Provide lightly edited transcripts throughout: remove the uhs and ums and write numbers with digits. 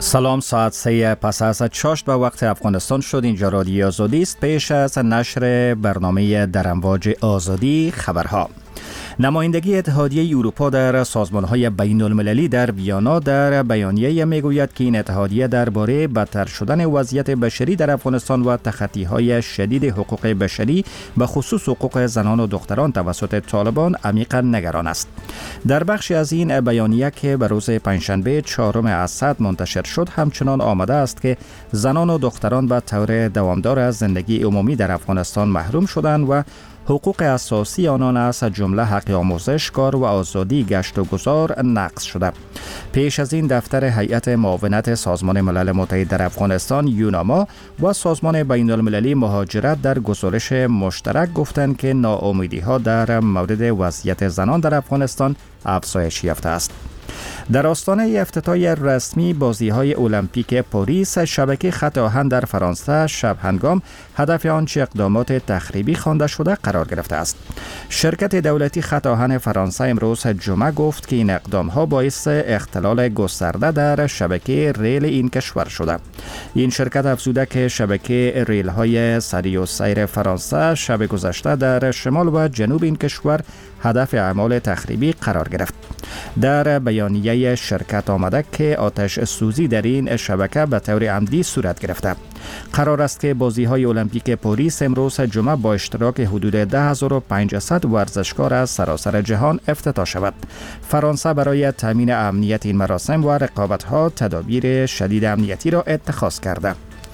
سلام، ساعت 3 پس از چاشت به وقت افغانستان شد. اینجا رادیو آزادی است. پیش از نشر برنامه در امواج آزادی خبرها. نمایندگی اتحادیه اروپا در سازمان‌های بین‌المللی در ویانا در بیانیه میگوید که این اتحادیه درباره بدتر شدن وضعیت بشری در افغانستان و تخطی‌های شدید حقوق بشری به خصوص حقوق زنان و دختران توسط طالبان عمیقاً نگران است. در بخشی از این بیانیه که به روز پنجشنبه 4 اسد منتشر شد همچنان آمده است که زنان و دختران به طور دوامدار از زندگی عمومی در افغانستان محروم شدند و حقوق اساسی آنان از جمله حق آموزش، کار و آزادی گشت و گذار نقض شده. پیش از این دفتر هیئت معاونت سازمان ملل متحد در افغانستان یوناما و سازمان بین المللی مهاجرت در گزارش مشترک گفتند که ناامیدی‌ها در مورد وضعیت زنان در افغانستان افزایش یافته است. در آستانه افتتاح رسمی بازی‌های المپیک پاریس، شبکه خط آهن در فرانسه شب هنگام هدف آنچه اقدامات تخریبی خوانده شده قرار گرفته است. شرکت دولتی خط آهن فرانسه امروز جمعه گفت که این اقدام‌ها باعث اختلال گسترده در شبکه ریل این کشور شده. این شرکت افزوده که شبکه ریل‌های سری و سیر فرانسه شب گذشته در شمال و جنوب این کشور هدف اعمال تخریبی قرار گرفت. در بیانیه شرکت آمده که آتش سوزی در این شبکه به طور عمدی صورت گرفته. قرار است که بازی‌های المپیک پاریس امروز جمعه با اشتراک حدود 10500 ورزشکار از سراسر جهان افتتاح شود. فرانسه برای تامین امنیت این مراسم و رقابت‌ها تدابیر شدید امنیتی را اتخاذ کرده.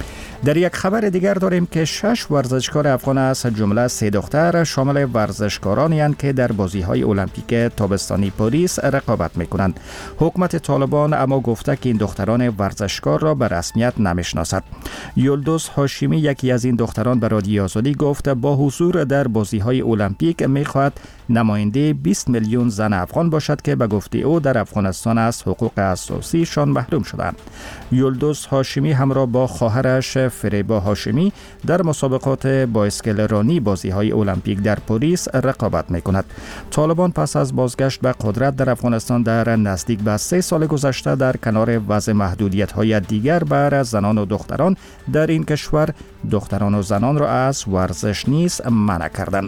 در یک خبر دیگر داریم که 6 ورزشکار افغان از جمله 3 دختر شامل ورزشکارانی هستند که در بازی‌های المپیک تابستانی پاریس رقابت می‌کنند. حکومت طالبان اما گفته که این دختران ورزشکار را به رسمیت نمی‌شناسد. یلدوز هاشمی یکی از این دختران به رادیو آزادی گفت با حضور در بازی‌های المپیک می‌خواهد نماینده 20 میلیون زن افغان باشد که به گفته او در افغانستان از حقوق اساسیشان محروم شدند. یلدوز هاشمی همراه با خواهرش فریبا هاشمی در مسابقات بایسکل رانی بازی‌های المپیک در پاریس رقابت می‌کند. طالبان پس از بازگشت به قدرت در افغانستان در نزدیک به 3 سال گذشته در کنار وضع محدودیت‌های دیگر بر زنان و دختران در این کشور دختران و زنان را از ورزش نیز منع کردند.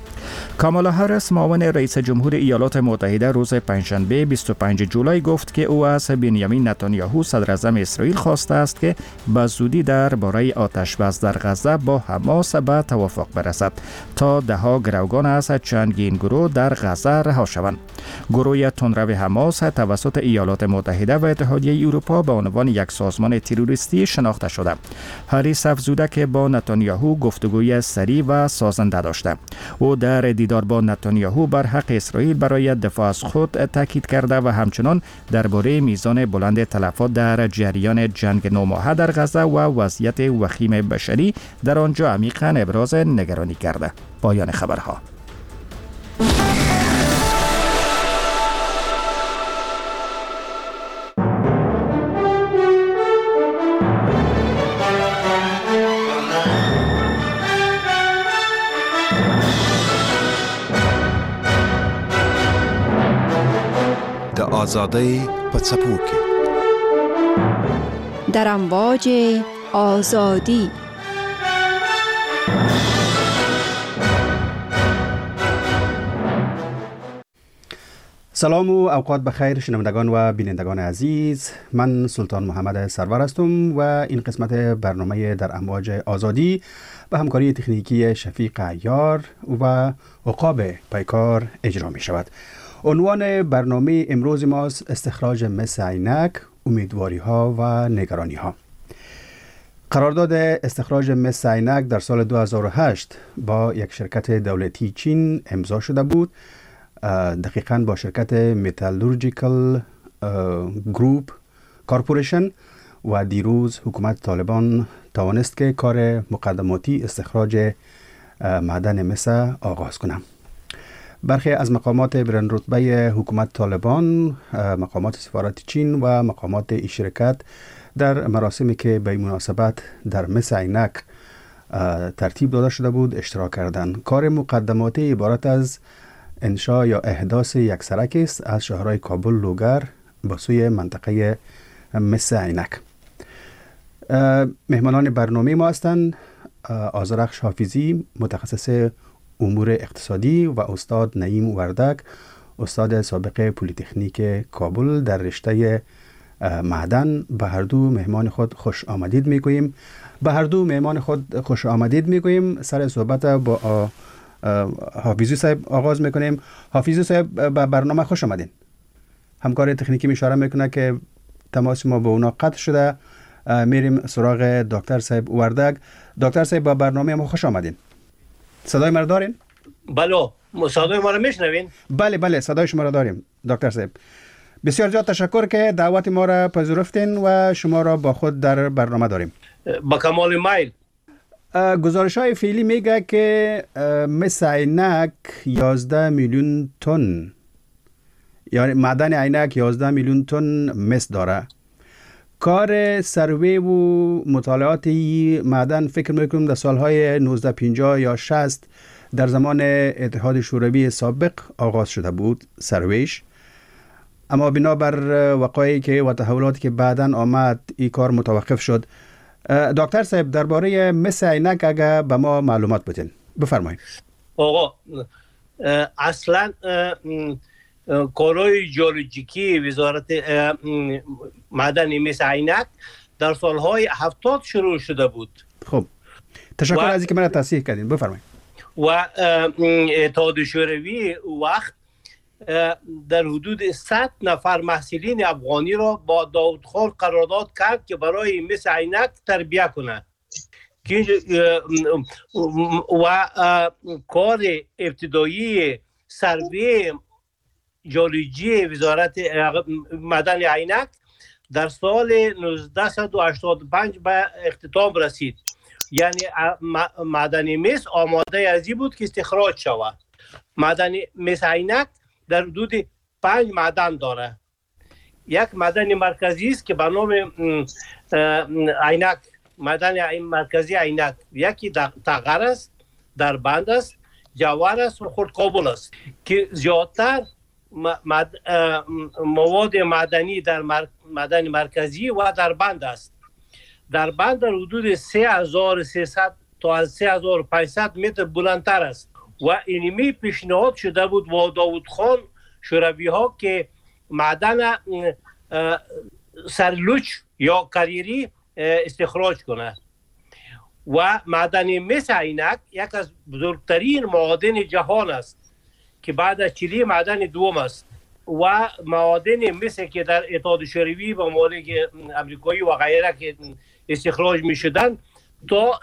کامالا هریس معاون رئیس جمهور ایالات متحده روز پنجشنبه 25 جولای گفت که او از بنیامین نتانیاهو صدراعظم اسرائیل خواسته است که به زودی درباره آتش‌بس در غزه با حماس به توافق برسد تا ده‌ها گروگان از چندین گروه در غزه رها شوند. گروه تندرو حماس توسط ایالات متحده و اتحادیه اروپا به عنوان یک سازمان تروریستی شناخته شده. هریس افزوده که با نتانیاهو گفتگوی سریع و سازنده داشته. او در دیدار با نتانیاهو بر حق اسرائیل برای دفاع از خود تاکید کرده و همچنان درباره میزان بلند تلفات در جریان جنگ نوماهه در غزه و وضعیت وخیم بشری در آنجا عمیقاً ابراز نگرانی کرده. پایان خبرها. آزادی پڅپو کې در امواج آزادی. سلام و اوقات بخیر شنوندگان و بینندگان عزیز، من سلطان محمد سرور هستم و این قسمت برنامه در امواج آزادی به همکاری تکنیکی شفیق عیار و عقاب پیکار اجرا می شود. عنوان برنامه امروز ماست استخراج مس عینک، امیدواری ها و نگرانی ها. قرارداد استخراج مس عینک در سال 2008 با یک شرکت دولتی چین امضا شده بود، دقیقاً با شرکت متالورژیکال گروپ کارپوریشن، و دیروز حکومت طالبان توانست که کار مقدماتی استخراج معدن مس آغاز کنند. برخی از مقامات بلند رتبه حکومت طالبان، مقامات سفارت چین و مقامات این شرکت در مراسمی که به مناسبت در مس عینک ترتیب داده شده بود اشتراک کردند. کار مقدماتی عبارت از انشاء یا احداث یک سرک است از شهرهای کابل لوگر به سوی منطقه مس عینک. مهمانان برنامه ما هستند آذرخش حافظی، متخصص امور اقتصادی، و استاد نعیم وردک، استاد سابق پلی‌تکنیک کابل در رشته معدن. به هر دو مهمان خود خوش آمدید میگوییم. سر صحبت با حافظی صاحب آغاز میکنیم. حافظی صاحب به برنامه خوش آمدین. همکار تکنیکی اشاره میکنه که تماس ما با اونا قطع شده. میریم سراغ دکتر صاحب وردک. دکتر صاحب به برنامه ما خوش آمدین. صدای ما دارین؟ بله، صدای ما رو میشنوین؟ بله صدای شما را داریم دکتر صاحب. بسیار زیاد تشکر که دعوت ما را پذیرفتین و شما را با خود در برنامه داریم. با کمال میل. گزارش های فعلی میگه که مس عینک 11 میلیون تن، یعنی معدن عینک 11 میلیون تن مس داره. کار سروی و مطالعات معدن فکر میکنم در سالهای 1950 یا 60 در زمان اتحاد شوروی سابق آغاز شده بود سرویش، اما بنابر وقایعی که و تحولاتی که بعداً آمد این کار متوقف شد. دکتر صاحب درباره مس عینک اگه به ما معلومات بدین بفرمایید. آقا اصلا کارهای ژئولوژیکی وزارت معدن مس عینک در سالهای 70 شروع شده بود. خب تشکر از اینکه من تصحیح کردین. بفرمایید. و اتحاد شوروی وقت در حدود 100 نفر محصلین افغانی را با داودخان قرارداد کرد که برای مس عینک تربیه کنه و کار ابتدایی سروی ژئولوژی وزارت معدن عینک در سال 1985 به اختتام رسید. یعنی معدن مس آماده از این بود که استخراج شود. معدن مس عینک در حدود 5 معدن داره. یک معدن مرکزی است که به نام عینک، معدن مرکزی عینک، یکی تغر است، دربند است، جوهر است و خردکابل است که زیادتر مواد معدنی در معدن مرکزی و دربند است. دربند در حدود 3300 تا 3500 متر بلندتر است و اینمی پیشنهاد شده بود با داودخان شوروی ها که معدن سرلوچ یا کریری استخراج کنه. و معدن مس عینک یک از بزرگترین معادن جهان است که بعد از چیلی معدن دوم است و معادن مس که در اتحاد شوروی و ممالک امریکایی و غیره که استخراج می شدن تا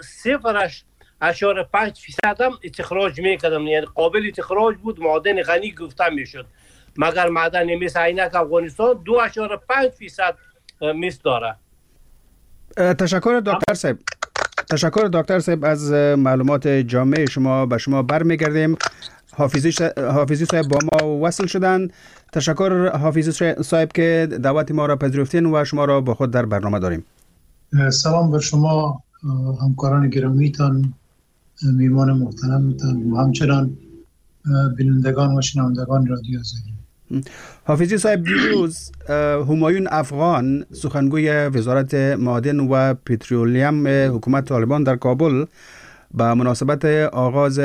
0.5% هم استخراج میکردم، یعنی قابل استخراج بود، معادن غنی گفته میشد. مگر معدن مس عینک افغانستان 2.5% مس داره. تشکر دکتر صاحب از معلومات جامع شما. به شما برمیگردیم. حافظی صاحب با ما وصل شدن. تشکر حافظی صاحب که دعوت ما را پذیرفتین و شما را با خود در برنامه داریم. سلام بر شما همکاران گرامیتان، میمان محترمتان و همچنان بینندگان و شنوندگان رادیو آزادی. حافظی صاحب، دیروز همایون افغان، سخنگوی وزارت معادن و پترولیم حکومت طالبان در کابل، به مناسبت آغاز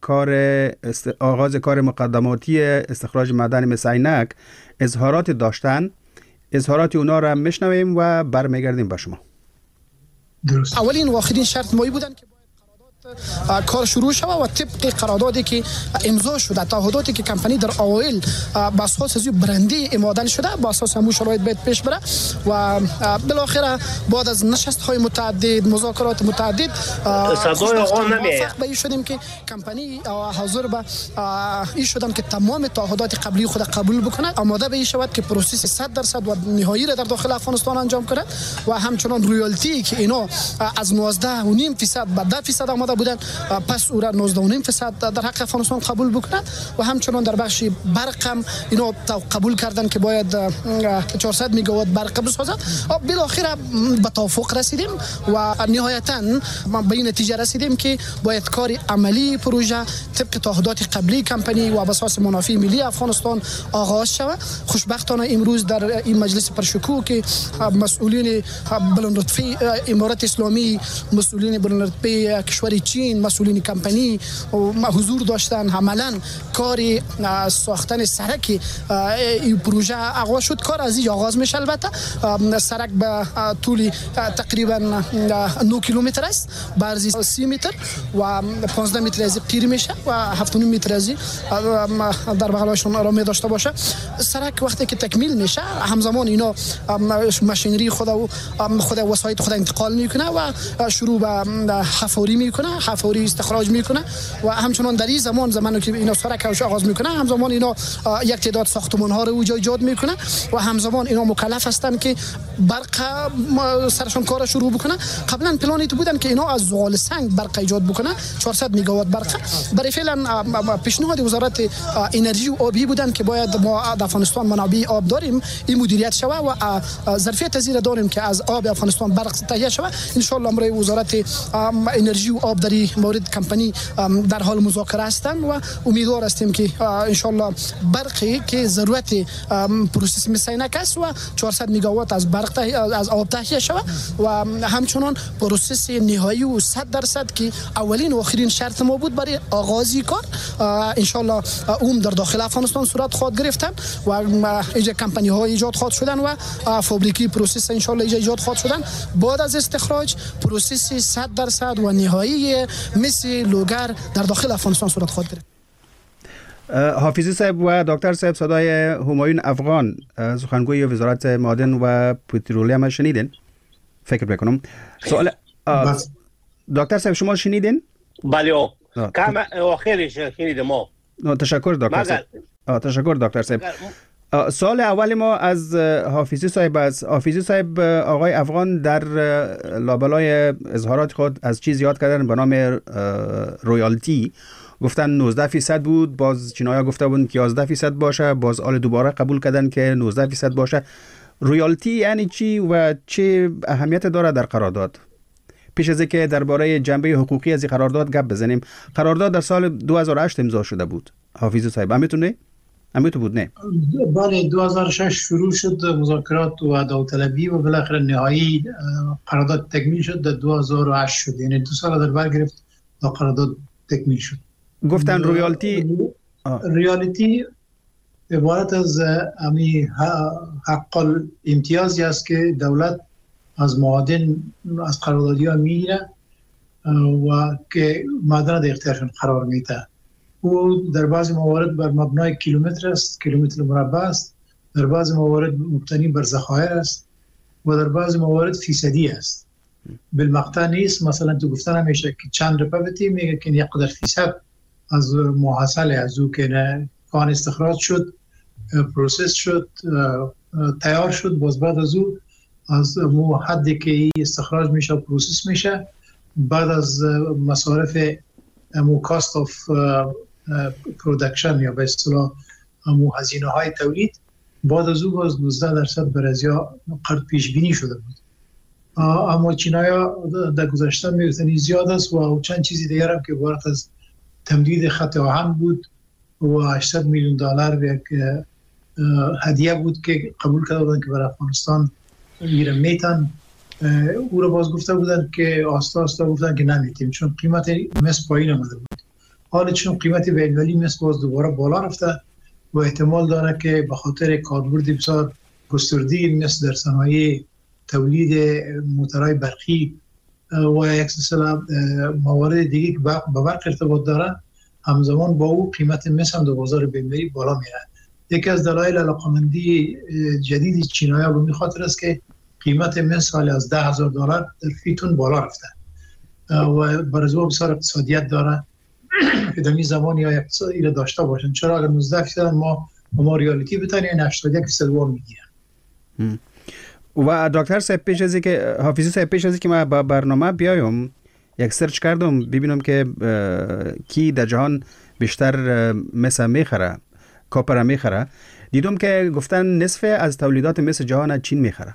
کار مقدماتی استخراج معدن مس عینک اظهارات داشتن. اظهارات اونا را میشنویم و برمیگردیم به شما. درست. اولین و آخرین شرط مایی بودن که کار شروع شد و طبق قراردادی که امضا شده، تعهداتی که کمپانی در اوایل با اساس از برندی معدن شده با اساس همون شرایط باید پیش بره و بالاخره بعد از نشست‌های متعدد، مذاکرات متعدد موافق به این شدیم که کمپانی حاضر به این شدن که تمام تعهدات قبلی خود قبول بکنه، آماده به این شود که پروسس 100% و نهایی را در داخل افغانستان انجام کنه و همچنان رویالتی که اینا از 19.5% به 10% آماده کرده بودند، پس او را 19.5% در حق افغانستان قبول بکنند و همچنان در بخش برق هم اینا قبول کردند که باید 400 میگاوات برق بسازد. بالاخره به توافق رسیدیم و نهایتاً به این نتیجه رسیدیم که باید کار عملی پروژه طبق تعهدات قبلی کمپانی و اساس منافع ملی افغانستان آغاز شود. خوشبختانه امروز در این مجلس پرشکوه که مسئولین بلندرتبه امارات اسلامی، مسئولین بلندرتبه کشور چین، مسئولین کمپانی حضور داشتن، عملاً کار ساختن سرک این پروژه آغاز شد. کار از اینجا آغاز میشه. البته سرک به طول تقریبا 9 کیلومتر است، به عرض 30 متر و 15 متر از قیر میشه و 7.5 متر از در بغلشون آرامی داشته باشه. سرک وقتی که تکمیل میشه همزمان اینا ماشینری خود وسایط خود انتقال میکنه و شروع به حفاری میکنه، حفاری استخراج میکنه و همچنان در این زمانی که اینا سرک آغاز میکنه همزمان اینا یک تعداد ساختمان ها رو ایجاد میکنه و همزمان اینا مکلف هستن که برق سرشون کار شروع بکنه. قبلا پلانی تو بودن که اینا از زغال سنگ برق ایجاد بکنه 400 میگاوات برق. برای فعلا پیشنهاد وزارت انرژی و آبی بودن که باید ما در افغانستان منابع آب داریم این مدیریت شوه و ظرفیت زیر داریم که از آب افغانستان برق تهیه شوه. ان شاء الله امروز وزارت انرژی و آب در این مورد کمپانی در حال مذاکره هستند و امیدوار هستیم که ان شاء الله برقی که ضرورت پروسس مسینک است و 400 میگاوات از برق از آب تهیه شوه و همچنان پروسس نهایی و 100% که اولین و آخرین شرط ما بود برای آغازی کار ان شاء الله اون در داخل افغانستان صورت خواهد گرفتن و اینجا کمپانی ها ایجاد خواهد شدن و فابریکی پروسس ان شاء الله ایجاد خواهد شدن. بعد از استخراج پروسس 100% و نهایی مثل لوگر در داخل افغانستان صورت خواهد گرفت. حافظی صاحب و دکتر صاحب صدای همایون افغان سخنگوی وزارت معادن و پترولیوم شنیدین؟ فکر بکنم. سوال دکتر صاحب شما شنیدین؟ بله کم آخرش شنیدم ما. تشکر دکتر صاحب. تشکر دکتر صاحب. سوال اول ما از حافظی صاحب است. حافظی صاحب آقای افغان در لابلای اظهارات خود از چیز یاد کردن به نام رویالتی. گفتن 19% بود، باز چینایا گفته بودن که 11% باشه، باز آل دوباره قبول کردن که 19% باشه. رویالتی یعنی چی و چه اهمیت داره در قرارداد؟ پیش از اینکه درباره جنبه حقوقی از این قرارداد گپ بزنیم، قرارداد در سال 2008 امضا شده بود. حافظ صاحب همینطور بود نه؟ بله 2006 شروع شد مذاکرات و داوطلبی و بالاخره نهایی قرارداد تکمیل شد. در 2008 شد، یعنی 2 سال در بر گرفت تا قرارداد تکمیل شد. گفتن رویالتی عبارت از حق الامتیازی است که دولت از معادن از قراردادی ها میگیره و که معدن در اختیارشون قرار میده. او در بعضی موارد بر مبنای کیلومتر است، کیلومتر مربع است، در بعضی موارد مبتنی بر ذخایر است و در بعضی موارد فیصدی است. بالمقطع نیست. مثلا تو گفتن همیشه که چند رپبتی میگه که یک قدر فیصد از محصول از او که کان استخراج شد، پروسس شد، تیار شد، باز بعد از او از حدی که استخراج میشه پروسس میشه، بعد از مصارف کاست آف پرودکشن یا به اصطلاح هزینه های تولید، بعد از او باز 19% برازیا قرض پیش بینی شده بود. اما چینایا در گذشته میگفتن زیاد است و چند چیزی دیگر هم که عبارت از تمدید خط آهن بود و $800 میلیون یک هدیه بود که قبول کرده بودن که برای افغانستان میره میتن. او رو باز گفته بودن که آستا گفتن که نمیتیم چون قیمت مس پایین آمده بود. حالا چون قیمت بین‌المللی مس باز دوباره بالا رفته و احتمال داره که به خاطر کاربرد بسیار گسترده مس در صنایع تولید موتورهای برقی و یک سلسله موارد دیگه که به برق ارتباط داره، همزمان با او قیمت مس هم در بازار بین‌المللی بالا میره. یکی از دلایل علاقه‌مندی جدید چینایا به این خاطر است که قیمت مس حالی از $10,000 در فی تن بالا رفته و برای او بسیار اقتصادیت داره که در این زمان یا اقتصادی را داشته باشن. چرا اگر 19% ما ریالیتی بتانیم 81% وام میگیرن. و دکتر صاحب پیش از اینکه حافظی صاحب پیش از اینکه ما با برنامه بیایم یک سرچ کردم ببینم که کی در جهان بیشتر مس میخره، کاپر میخره. دیدم که گفتن نصف از تولیدات مس جهان از چین میخره.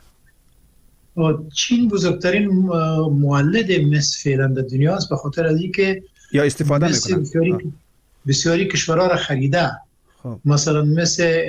چین بزرگترین مولد مس فعلا در دنیا است، به خاطر از اینکه یا استفاده میکنن. بسیاری کشورها را خریده. مثلا مثل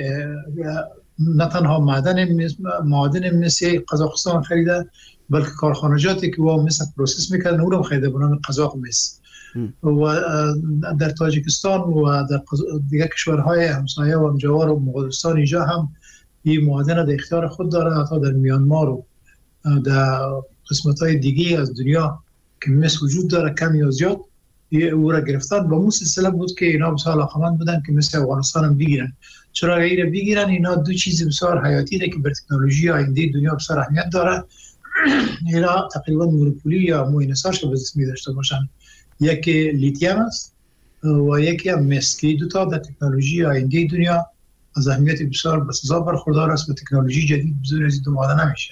نه تنها معادن مثل قزاقستان خریده، بلکه کارخانجاتی که با مثل پروسس میکردن او را خریده به نام قزاق مس. و در تاجیکستان و در دیگر کشورهای همسایه و همجوار و مغولستان اینجا هم این معادن در اختیار خود داره. حتی در میانمار و در قسمت‌های دیگه از دنیا که مس وجود داره کم یا زیاد او را گرفتن. با مو سلسله بود که اینا بسیار علاقمند بودن که مثل افغانستان هم بگیرن. چرا غیر بگیرن؟ اینا دو چیز بسیار حیاتی ده که بر تکنولوژی آینده دنیا بسیار اهمیت داره. اینا تقریبا مونوپولی یا موینساش به دست می داشته باشن. یکی لیتیم است و یکی هم مس که دو تا در تکنولوژی آینده دنیا از اهمیت بسیار بسزا برخوردار است و تکنولوژی جدید بزرگ از دو ماده نمیشه.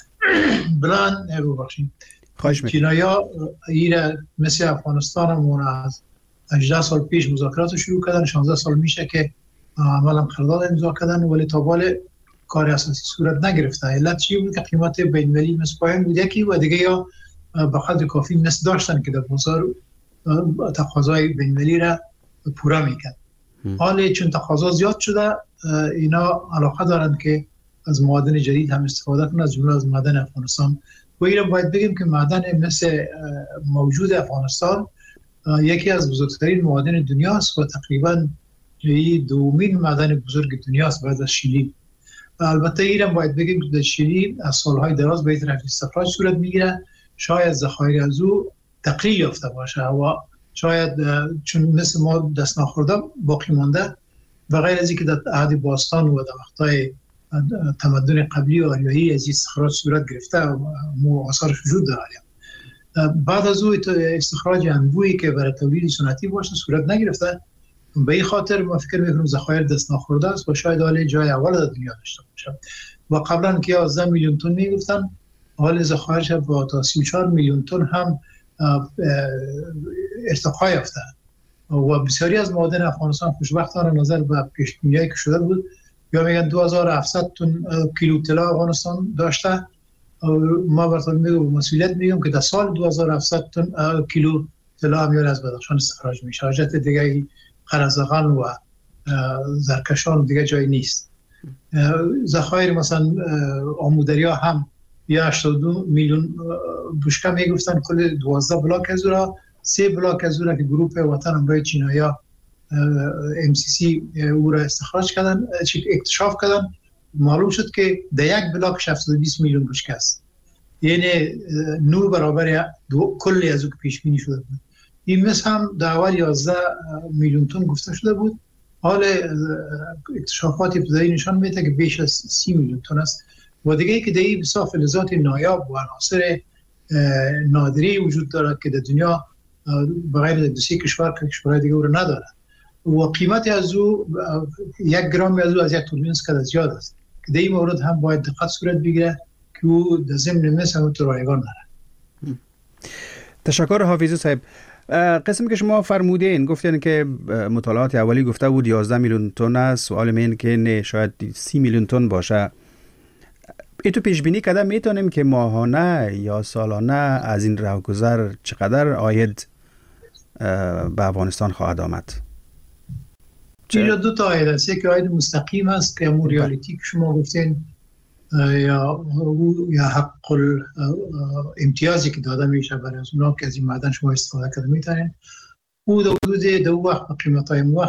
بلان ببخشید چینایا ایره مثل افغانستان همون از 18 سال پیش مذاکرات شروع کردن. 16 سال میشه که عملا قرارداد امضا کردن، ولی تا حال کار اساسی صورت نگرفته. علت چی بود؟ که قیمت بین‌المللی مس پایین بود یکی و دیگه یا به قدر کافی مس داشتن که در بازار تقاضای بین‌المللی را پورا میکرد. حالا چون تقاضا زیاد شده اینا علاقه دارن که از معادن جدید هم استفاده کنند، از جمله از معدن افغانستان. و این رو باید بگیم که معدن مثل موجود افغانستان یکی از بزرگترین معادن دنیا است و تقریبا دومین معدن بزرگ دنیا است بعد از شیلی. البته این رو باید بگیم که در شیلی از سالهای دراز به طرف استخراج صورت میگیره. شاید ذخایر از او تقلیل یافته باشه و شاید چون مثل ما دست نخورده باقی مانده و غیر از اینکه در عهد باستان و در وقتهای تمدن قبلی و آریایی از استخراج صورت گرفته و آثارش وجود داره. بعد از او استخراج انبویی که برای تولید سنتی باشه صورت نگرفته. به این خاطر ما فکر میکنم ذخایر دست نخورده است و شاید حال جای اول در دنیا داشته باشه. و قبلا که 11 میلیون تن میگفتن، حال ذخایرش با تا 34 میلیون تن هم ارتقا یافته و بسیاری از معادن افغانستان خوشبختانه نظر به پیشبینی‌هایی که شده بود یا میگن 2700 تن کیلو طلا افغانستان داشته. ما براتون میگم مسئولیت میگم که در سال 2700 تن کیلو طلا هم از بدخشان استخراج میشه. حاجت دیگه قرزغان و زرکشان دیگه جای نیست. ذخایر مثلا آمودریا هم یا 82 میلیون بشکه میگفتن کل 12 بلاک از را 3 بلاک از را که گروه وطن امرای چینایا MCC او را استخراج کردن، اکتشاف کردن. معلوم شد که در یک بلاک 720 میلیون بشکه است، یعنی 9 برابر کلی از او که پیش بینی شده بود. این مس هم در اول 11 میلیون تن گفته شده بود. حال اکتشافات ابتدایی نشان میده که بیش از 30 میلیون تن است. و دیگه که دیگه بسیار فلزات نایاب و عناصر نادری وجود دارد که در دنیا بغیر دو سه کشور که کشورهای دیگه رو نداره و قیمت از او 1 گرم از او از 1 توربین اسکات زیاد است که در این مورد هم باید دقت صورت بگیره که او در ضمن مس هم تو رایگان داره. تشکر حافظی صاحب. قسمی که شما فرمودین گفتین که مطالعات اولی گفته بود 11 میلیون تن است. سوال این که نه شاید 30 میلیون تن باشه. تو پیش بینی کرده میتونیم که ماهانه یا سالانه از این راهگذر چقدر عاید به افغانستان خواهد آمد؟ اینجا دو تا عاید است. یک عاید مستقیم است که همون ریالیتی که شما گفتین یا حق امتیازی که داده میشه برای از اونا که از این معدن شما استفاده کرده میتونین. او در حدود دو وقت قیمت های وقت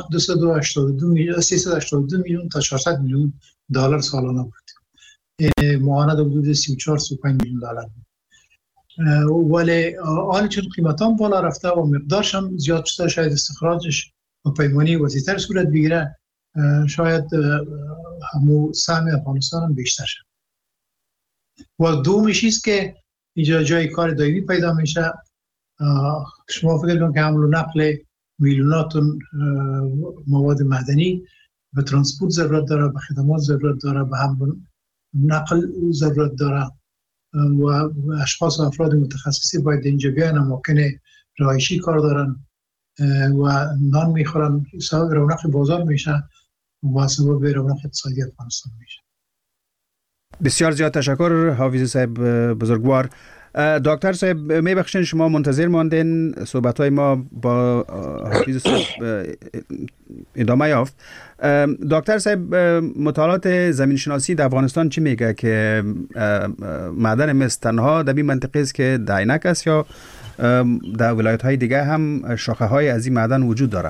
382 میلیون تا 400 میلیون دلار سالانه بود. ماهانه در حدود 34-35 میلیون دلار بود. ولی حالا چون قیمت هم بالا رفته و مقدارش هم زیاد شده شاید استخراجش و پیمانی وسیع‌تر صورت بگیره، شاید همون سهم افغانستان هم بیشتر شد. و دومش است که اینجا جای کار دائمی پیدا میشه. شما فکر کنید که حمل و نقل میلیونات مواد معدنی به ترانسپورت ضرورت داره، به خدمات ضرورت داره، به حمل نقل ضرورت داره و اشخاص و افراد متخصصی باید اینجا بیان، اماکن رهایشی کار دارن و نان میخورن، سبب رونق بازار میشه و سبب رونق اقتصادی افغانستان میشه. بسیار زیاد تشکر حافظ صاحب بزرگوار. دکتر صاحب میبخشین شما منتظر ماندین، صحبت‌های ما با حافظ صاحب ادامه یافت. دکتر صاحب، مطالعات زمین شناسی در افغانستان چی میگه که معدن مس تنها در این منطقه است که در عینک است یا در ولایت های دیگه هم شاخه های از این معدن وجود داره؟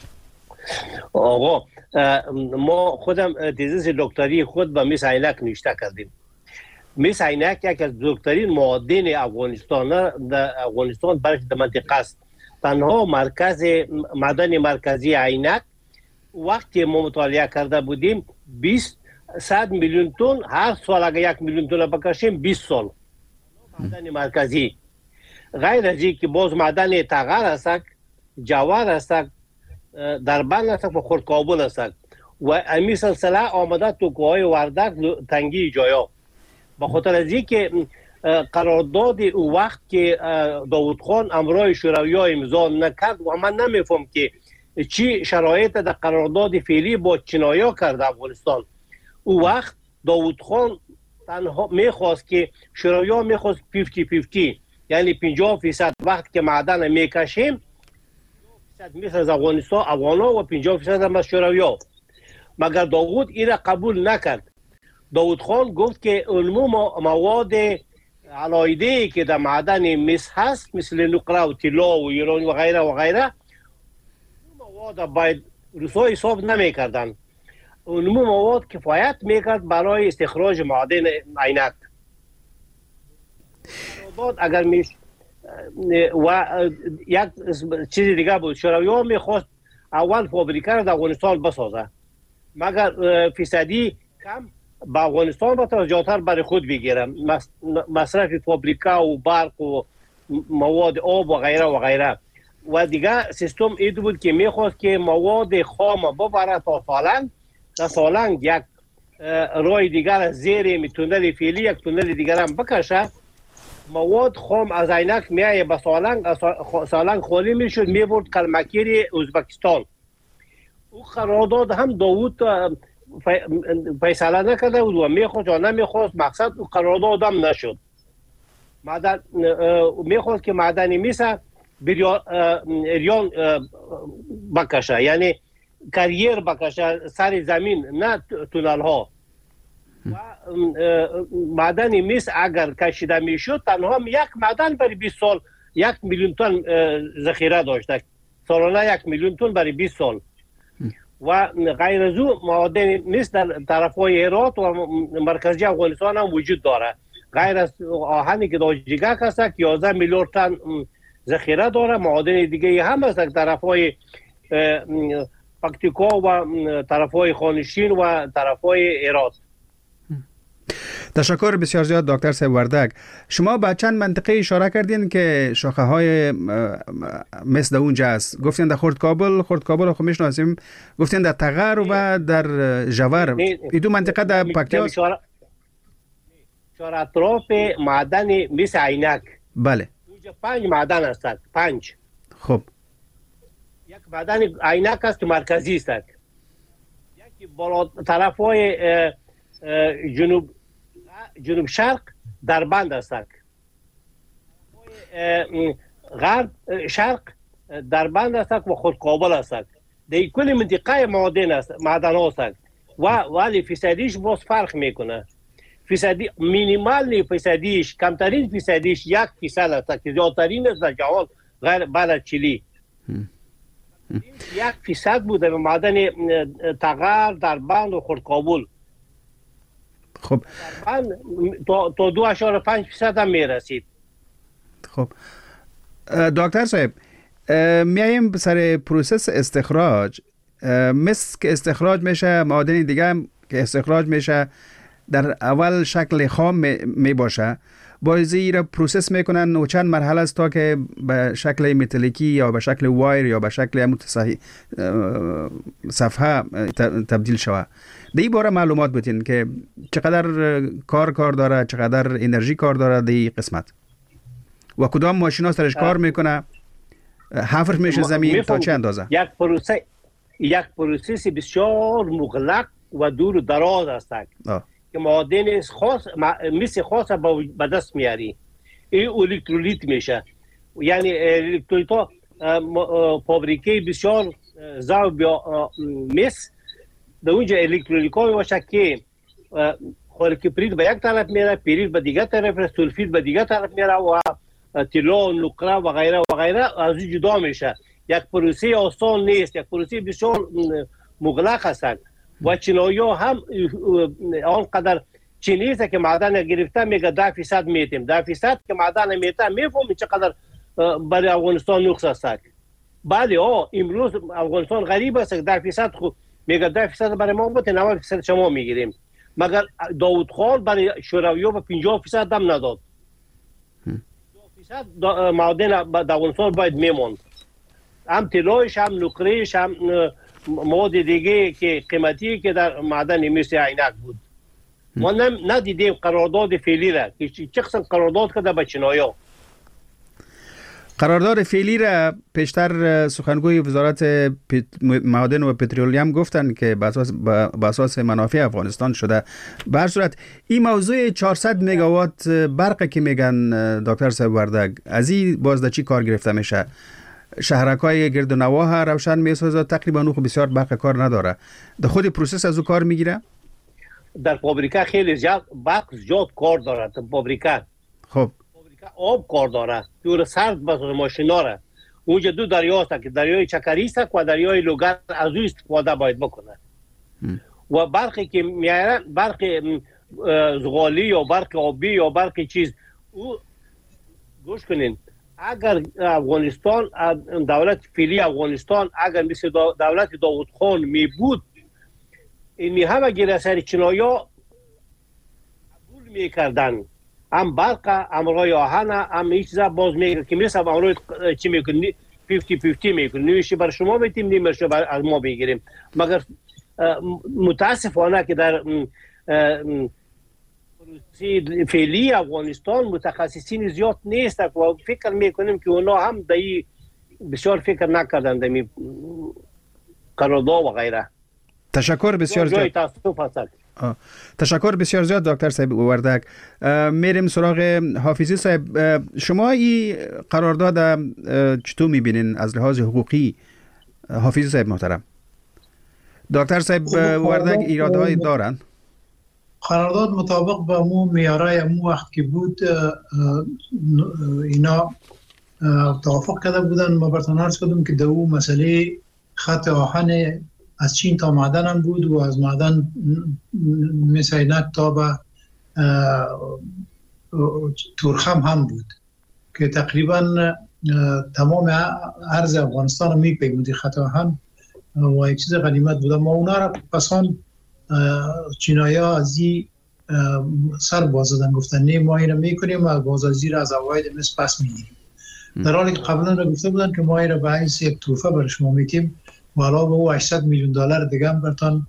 آقا ما خودم تزیس دکتری خود به مس عینک نوشته کردیم. مس عینک یک از بزرگترین معادن افغانستان در افغانستان برای منطقه است. تنها مرکز معدن مرکزی عینک وقتی ما مطالعه کرده بودیم 100 میلیون تن، هر سال اگر 1 میلیون تن بکشیم 20 سال معدن مرکزی. غیر از این که باز معدن تغر است، جوهر است، دربند است و خرد کابل است و امی سلسله آمده تو کوههای وردک تنگی جایا. به خاطر از این که قرارداد او وقت که داوود خان امرای شوروی‌ها امضا نکرد و من نمیفهم که چی شرایط در قرارداد فعلی با چینایا کرده افغانستان. او وقت داوود خان تنها میخواست که شوروی‌ها میخواست 50-50، یعنی 50% وقت که معدن میکشیم 50% میشه از افغانستان افغانا و 50% هم از شوروی‌ها. مگر داوود این را قبول نکرد. داوود خان گفت که علمو مواد علایده‌ای که در معدن مس هست مثل نقره و طلا و یورانیم و غیره و غیره، مواد باید روس‌ها حساب نمی‌کردن. علمو مواد کفایت میکرد برای استخراج معدن عینک. اگر و یک چیز دیگه بود، شوروی‌ها میخواست اول فابریکه را در افغانستان بسازه، مگر فیصدی کم با افغانستان با توجهاتر برای خود بگیرم، مصرف فابریکه و برق و مواد آب و غیره و غیره. و دیگه سیستم این بود که میخواست که مواد خام ببره تا سالنگ، در سالنگ یک راه دیگر زیر تونل فعلی یک تونل دیگر هم بکشه، مواد خام از عینک میایه به سالنگ خالی میشد میبرد کلمکیر ازبکستان. او قرارداد هم داوود فیصله نکرده بود و میخواست یا نمیخواست، مقصد او قرارداد هم نشد. میخواست که معدنی میسه ریان بکشه، یعنی کریر بکشه سر زمین، نه تونل ها. و معدن میس اگر کشیده میشد تنها یک معدن برای 20 سال 1 میلیون تن ذخیره داشته، سالانه 1 میلیون تن برای 20 سال. و غیر از او معادن میس در طرفهای هرات و مرکزی افغانستان هم وجود داره. غیر از آهنی که در جیگک هست 11 میلیون تن ذخیره داره. معادن دیگه هم هست در طرفهای پکتیکا و طرفهای خانشین و طرفهای هرات. تشکر بسیار زیاد دکتر صاحب وردک. شما به چند منطقه اشاره کردین که شاخه های مثل اونجا است. گفتین در خرد کابل رو خب میشناسیم، گفتین در تغر و در جوهر. این دو منطقه در پکتیا است. چهار اطراف معدن مثل عینک. بله. اونجا 5 معدن هستند. 5. خب. یک معدن عینک است که مرکزی است. یکی بالا طرفای جنوب شرق دربند است، غرب شرق دربند است و خود کابل است. در کل منطقه معدن است ولی فیصدیش باز فرق میکنه. فیصدی مینیمال فیصدیش، کمترین فیصدیش 1% است که زیادترین است در جهان غیر بعد چیلی. 1% بوده به معدن تغر، دربند و خود کابل. خب تا 2.5% هم میرسید. خب دکتر صاحب، میایم سر پروسس استخراج. مثل که استخراج میشه معادن دیگه هم که استخراج میشه در اول شکل خام می باشه بازی را پروسس میکنن و چند مرحله است تا که به شکل متالیکی یا به شکل وایر یا به شکل صفحه تبدیل شود. در این باره معلومات بتین که چقدر کار داره، چقدر انرژی کار داره در این قسمت و کدام ماشینا سرش کار میکنه، حفر میشه زمین تا چه اندازه؟ یک پروسس بسیار مغلق و دور دراز است که معادن خاص مثل خاص به دست میاری. این الکترولیت میشه، یعنی الکترولیت ها فابریکه بسیار ضرب یا مس در اونجا الکترولیت ها میباشه که کبریت به یک طرف میره، پیریت به دیگه طرف، سولفید به دیگه طرف میره و طلا، نقره و غیره از این جدا میشه. یک پروسه آسان نیست، یک پروسه بسیار مغلق هستند و چینایی ها هم آنقدر چینیست که معدن گرفته میگه 10% میتیم، 10% که معدن میتیم میفهمی چقدر برای افغانستان نقص است. بله امروز افغانستان غریب است، 10% خود میگه 10% برای ما بوده، 90% شما میگیریم. مگر داود خان برای شوروی‌ها به 50% هم نداد. 50% معدن در افغانستان باید میموند، هم طلایش هم نقرهش هم مواد دیگه که قیمتی که در معدن مثل عینک بود. ما ندیدیم قرارداد فعلی را که چه قسم قرارداد کرده با چینایی‌ها. قرارداد فعلی را پیشتر سخنگوی وزارت معادن و پترولیم گفتن که به اساس منافع افغانستان شده. به هر صورت این موضوع 400 مگاوات برق که میگن دکتر صاحب وردگ، از این باز در چی کار گرفته میشه؟ شهرکای گرد و نواح روشن میسازه، تقریبا اون بسیار برق کار نداره. در خود پروسس از او کار میگیره؟ در فابریکه خیلی زیاد برق زیاد کار داره. در فابریکه خب آب کار داره، دور سرد بس ماشینا را. اونجا دو دریا است که دریای چکریست و دریای لوگر، از او استفاده باید بکنه. و برقی که میاره، برق زغالی یا برق آبی یا برق چیز، او گوش کنین، اگر افغانستان دولت فعلی افغانستان اگر مثل دولت داود خان می بود، این همه گیر سر چینایی‌ها قبول میکردن، هم برق هم رای آهن هم هیچ چیزا باز میگه که مثل امروز چی میکنی 50-50 میکنی، نیمش بر شما میتیم نیمش از ما بگیریم. مگر متاسفانه که در فعلی افغانستان متخصصین زیاد نیست و فکر میکنیم که اونا هم دایی بسیار فکر نکردن دمی قرارداد و غیره. تشکر بسیار زیاد. تشکر بسیار زیاد دکتر صاحب وردگ. میریم سراغ حافظی صاحب. شما این قرارداد چطور میبینین از لحاظ حقوقی؟ حافظی صاحب محترم، دکتر صاحب وردگ ایرادهای دارن؟ قرارداد مطابق با مو میارای مو وقت که بود اینا توافق کرده بودن. ما براتون عرض کردم که دو مسئله خط آهن از چین تا معدن هم بود و از معدن مثل عینک تا به تورخم هم بود که تقریبا تمام ارز افغانستان رو میپیمودی خط آهن و یک چیز غنیمت بود. ما اونا را پسان چینایی ها از این سر بازدن گفتن نه ما این را میکنیم و بازازی را از عواید مثل پس میگیریم، در حالی که قبلا را گفته بودن که ما این را به حیث یک تحفه برای شما میتیم و علاوه به او 800 میلیون دلار دیگه هم برتان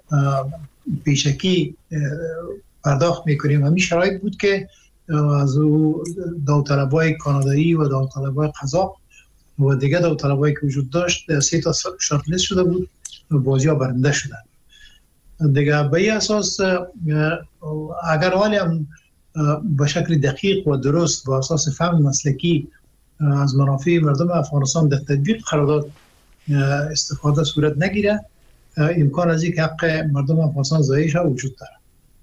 پیشکی پرداخت میکنیم. همین شرایط بود که از داوطلبای کانادایی و داوطلبای قزاق و دیگه داوطلبایی که وجود داشت 3 تا شارت لیست شده بود و بازی ها برنده شدن دیگه. به این اساس اگر حالی هم به شکل دقیق و درست و اساس فهم مسلکی از منافع مردم افغانستان در تطبیق قرارداد استفاده صورت نگیره، امکان از اینکه حق مردم افغانستان ضایع شود وجود داره.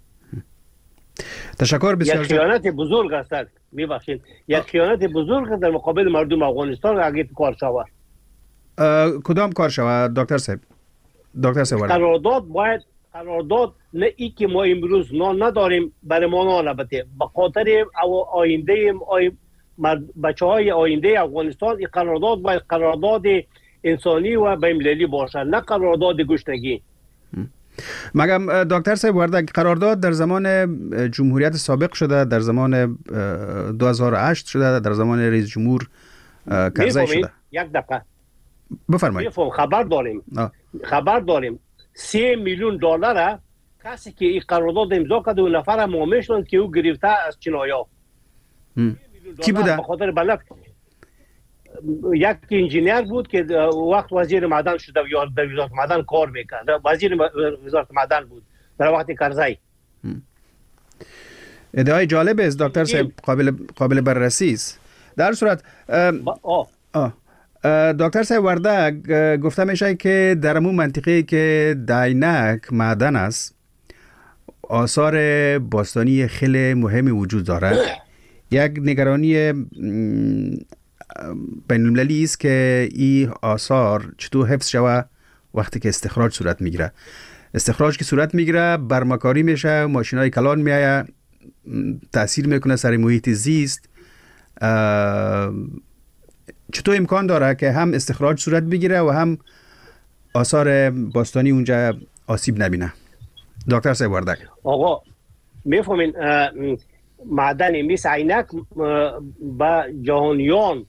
تشکر بسیار. یک خیانت بزرگ است، میبخشید، یک خیانت بزرگ در مقابل مردم افغانستان اگه کار شود. کدام کار شود دکتر صاحب؟ دکتر صاحب قرارداد باید قرارداد نه ای که ما امروز نان نداریم برای ما نان البته به خاطر آینده بچهای آینده افغانستان این قرارداد باید قرارداد انسانی و بین‌المللی باشه، نه قرارداد گشنگی. مگم دکتر صاحب وردک قرارداد در زمان جمهوریت سابق شده، در زمان 2008 شده، در زمان رئیس جمهور کرزی شده. یک دقیقه بفرمایید. خبر داریم 3 میلیون دلار کسی که این قرارداد امضا کرده و نفر معامله شدند که او گرفته از چینایا. کی بوده؟ به خاطر بلد یک انجینیر بود که وقت وزیر معدن شده یا در وزارت معدن کار میکرد. وزیر وزارت معدن بود در وقت کرزی. ادعای جالب است دکتر صاحب، قابل بررسی است. در صورت دکتر صاحب وردک گفته میشه که در همون منطقه که داینک معدن است آثار باستانی خیلی مهمی وجود دارد. یک نگرانی بین‌المللی است که این آثار چطور حفظ شوه وقتی که استخراج صورت میگیره. استخراج که صورت میگیره برمکاری میشه، ماشینای کلان میایه، تأثیر میکنه سر محیط زیست. چطور امکان داره که هم استخراج صورت بگیره و هم آثار باستانی اونجا آسیب نبینه؟ دکتر صاحب وردک. آقا میفهمین معدن مثل عینک با جهانیان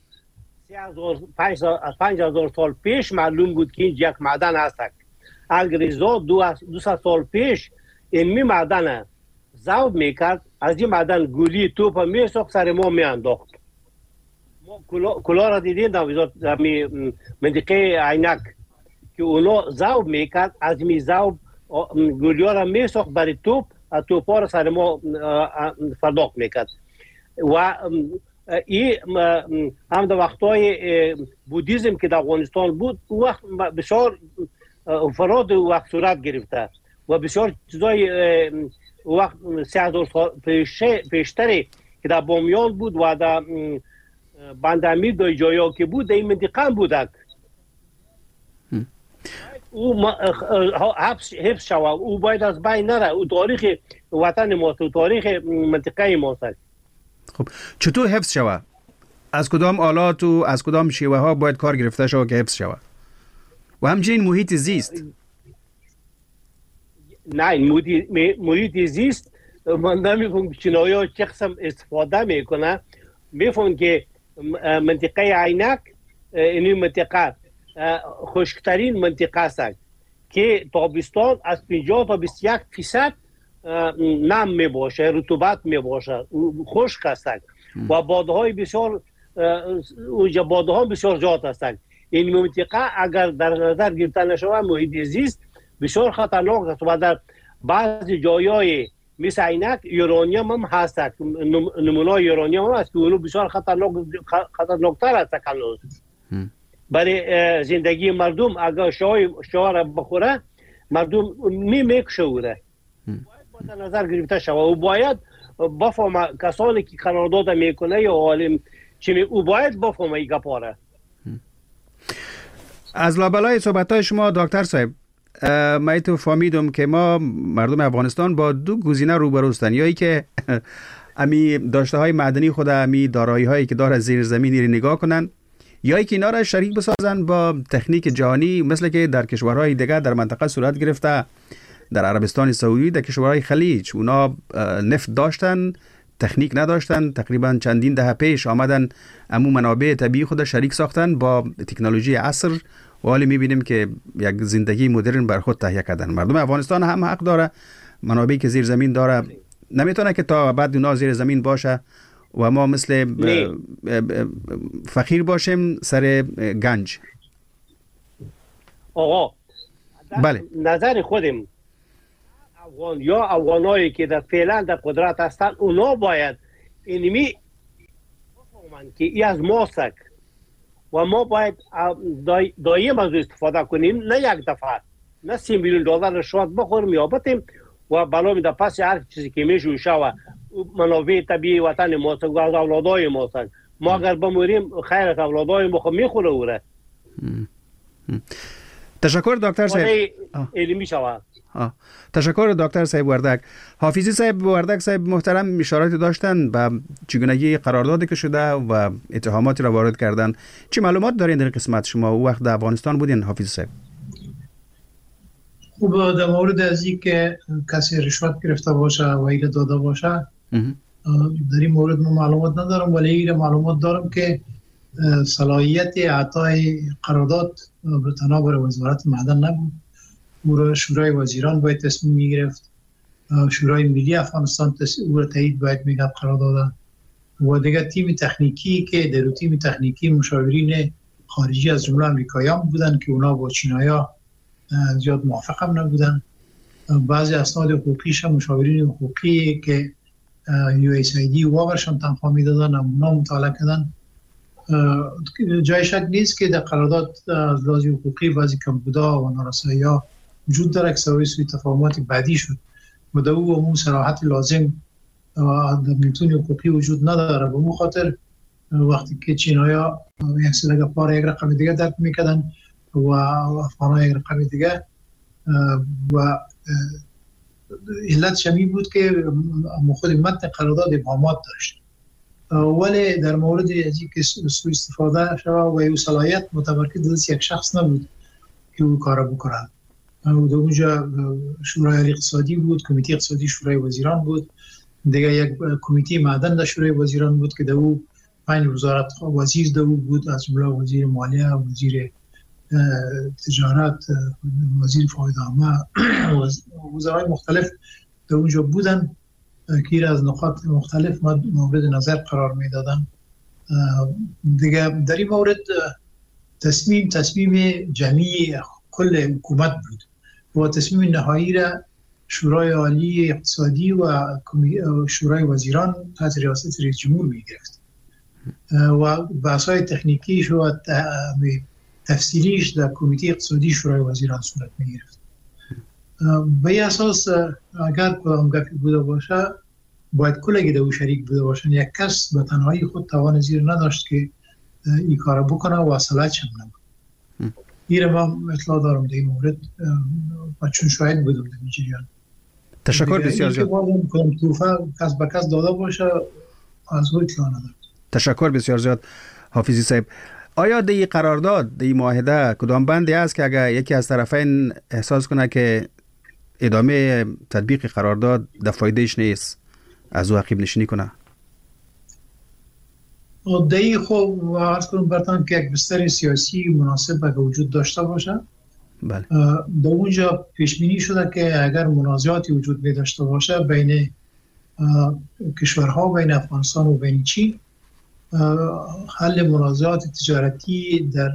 5000 سال پیش معلوم بود که این یک معدن است. انگریزا 200 سال پیش این معدن ذوب میکرد، از این معدن گولی توپ میساخت سر ما میانداخت. ما کلا را دیدیم در منطقه عینک که اونا ذوب میکرد، از این ذوب گولی ها را میساخت برای توپ، از توپ ها را سر ما پرداخت میکرد. و این هم در وقتای بودیزم که در افغانستان بود او وقت بسیار فراد وقت صورت گرفته و بسیار چیزای وقت 3000 سال پیشتری که در بامیان بود و در بندامیر در جایا که بود در این منطقه هم بودک. او حفظ شوه، او باید از بین نره. او تاریخ وطن ماست و تاریخ منطقه ماست. خب چطور حفظ شوه؟ از کدام آلات و از کدام شیوه ها باید کار گرفته شوه که حفظ شوه؟ و همچنین محیط زیست. نه محیط زیست من نمیفهم چینایی ها چه قسم استفاده میکنه. میفهم که منطقه عینک این منطقه خشکترین منطقه است که تابستان از 50 تا 21% نم میباشه، رطوبت میباشه، خشک است و بادهای بسیار بادها بسیار زیاد هستند. این منطقه اگر در نظر گرفته نشود محیط زیست بسیار خطرناک است و در بعضی جایای مثل عینک یورانیم هم هست، نمونه یورانیم هم هست که اونو بسیار خطرناکتر است. برای زندگی مردم اگر شاه را بخوره مردم میکشه اوره. باید در نظر گرفته شود و باید بفهمه کسانی که قرارداد میکنه یا عالم چی او باید بفهمه این گپاره. از لابلای صحبت‌های شما دکتر صاحب من تو فهمیدم که ما مردم افغانستان با دو گزینه روبرو هستند، یا ای که امی داشته های معدنی خود، امی دارایی هایی که داره زیر زمینی رو نگاه کنن، یا ای که اینا را شریک بسازن با تکنیک جهانی مثل که در کشورهای دیگه در منطقه صورت گرفته. در عربستان سعودی، در کشورهای خلیج اونا نفت داشتن، تکنیک نداشتن، تقریبا چندین دهه پیش آمدن امو منابع طبیعی خود شریک ساختن با تکنولوژی عصر و حالی میبینیم که یک زندگی مدرن بر خود تهیه کردن. مردم افغانستان هم حق داره، منابعی که زیر زمین داره نمیتونه که تا بعد اونا زیر زمین باشه و ما مثل فقیر باشیم سر گنج. آقا بله نظر خودم افغانایی که در فعلا در قدرت هستن اونا باید اینمی بفهمن که ای از ماست و ما باید دایم از استفاده کنیم، نه یک دفعه، نه 3 میلیون دلار رشوت بخوریم یا بتیم و بلا در پس هر چیزی که میشه شوه منابع طبیعی وطن ماست و از اولادای ماست. ما اگر بموریم خیر از اولادای ما خود میخوره اوره. تشکر دکتر صاحب. علمی شود. تشکر دکتر صاحب وردک. حافظی صاحب وردک صاحب محترم اشاراتی داشتن به چگونگی قراردادی که شده و اتهاماتی را وارد کردن. چه معلومات دارین در قسمت شما؟ وقت در افغانستان بودین حافظی صاحب؟ خوب در مورد از این که کسی رشوت گرفته باشه و ایره داده باشه در این مورد من معلومات ندارم، ولی ایره معلومات دارم که صلاحیت اعطای قرارداد به تنها بر وزارت معدن نبود. او را شورای وزیران باید تصمیم میگرفت، شورای ملی افغانستان او را تایید باید میکرد قرارداد، و دیگه تیم تکنیکی که در تیم تکنیکی مشاورین خارجی از جمله امریکاییان بودن که اونا با چینایا زیاد موافق هم نبودن. بعضی اسناد حقوقیش هم مشاورین حقوقی که USAID واقعشان تنخواه میدادن اونا مطالعه کردن. جای شک نیست که در قرارداد از لحاظ حقوقی بعضی کمبودها و نارسایی‌ها وجود داره که سوی تفاهمات بعدی شد و در او صراحت لازم در میتون حقوقی وجود نداره. به اون خاطر وقتی که چینایا یک سلگه پار یک رقم دیگه درک میکردن و افغان‌ها یک رقم دیگه، و علت شمی بود که خود متن قرارداد ابهامات داشت، ولی در مورد از اینکه سوء استفاده شده و او صلاحیت متمرکز دست یک شخص نبود که او کار بکنه. در اونجا شورای اقتصادی بود، کمیته اقتصادی شورای وزیران بود، دیگه یک کمیته معدن در شورای وزیران بود که در او 5 وزارت وزیر در او بود، از جمله وزیر مالیه، وزیر تجارت، وزیر فاید عامه، وزرای مختلف در اونجا بودن که از نقاط مختلف مورد نظر قرار میدادن. دیگه در این مورد تصمیم جمعی کل حکومت بود و تصمیم نهایی را شورای عالی اقتصادی و شورای وزیران تحت ریاست رئیس جمهور میگرفت و بحث‌های تکنیکیش و تفصیلیش در کمیته اقتصادی شورای وزیران صورت میگرفت. به این اساس اگر کدام گفتی بوده باشه باید کلگی در او شریک بوده باشن. یک کس به تنهایی خود توان زیر نداشت که این کار بکنه و اصلاحش هم نبود. این من اطلاع دارم در این مورد و چون شاهد بودم در این جریان. تشکر بسیار زیاد. کدام توفه کس به کس داده باشه از او اطلاع ندارم. تشکر بسیار زیاد حافظی صاحب. آیا در این قرارداد، در این معاهده کدام بندی است که اگر یکی از طرفین احساس کنه که ادامه تطبیق قرارداد در فایدهش نیست از او عقب نشینی کنه؟ دهی خوب عرض کنم برتان که یک بستر سیاسی مناسب به وجود داشته باشه. بله. در اونجا پیشبینی شده که اگر منازعاتی وجود می داشته باشه بین کشورها، بین افغانستان و بین چین، حل منازعات تجارتی در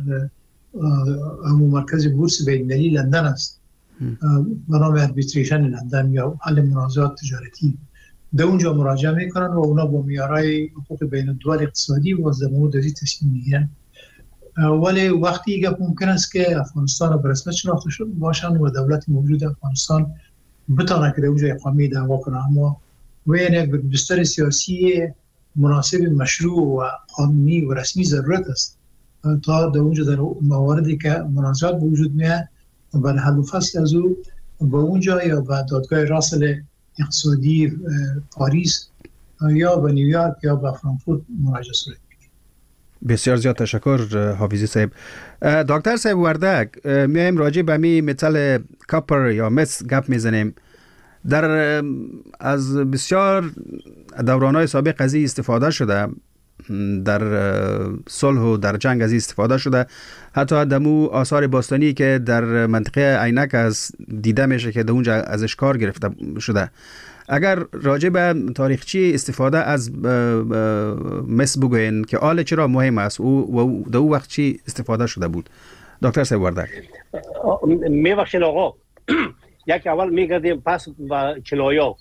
مرکز بورس بین‌المللی لندن است به نام اربیتریشن لندن یا حل منازعات تجارتی. در اونجا مراجعه میکنن و اونا با معیارهای حقوق بین الدول اقتصادی و در مورد ازی تصمیم میگیرن. ولی وقتی گپ ممکن است که افغانستان به رسمیت شناخته باشن و دولت موجود افغانستان بتونه که در اونجا اقامه دعوا کنه، اما و یک بستر سیاسی مناسب مشروع و قانونی و رسمی ضرورت است تا در اونجا در مواردی که منازعات وجود میاد برای حل و فصل از او به اونجا یا به دادگاه راسل اقتصادی پاریس یا به نیویورک یا به فرانکفورت مراجعه صورت میگیره. بسیار زیاد تشکر حافظی صاحب. دکتر صاحب وردک، میایم راجع به می مثال کاپر یا مس گپ میزنیم. در از بسیار دورانهای سابق از این استفاده شده، در صلح و در جنگ از این استفاده شده. حتی دمو آثار باستانی که در منطقه عینک از دیده میشه که در اونجا ازش کار گرفته شده. اگر راجع به تاریخچی استفاده از مس بگوین که آل چرا مهم است و در اون وقت چی استفاده شده بود؟ دکتر صاحب وردک. میبخشید آقا، یک اول میگردیم پس و چنایا.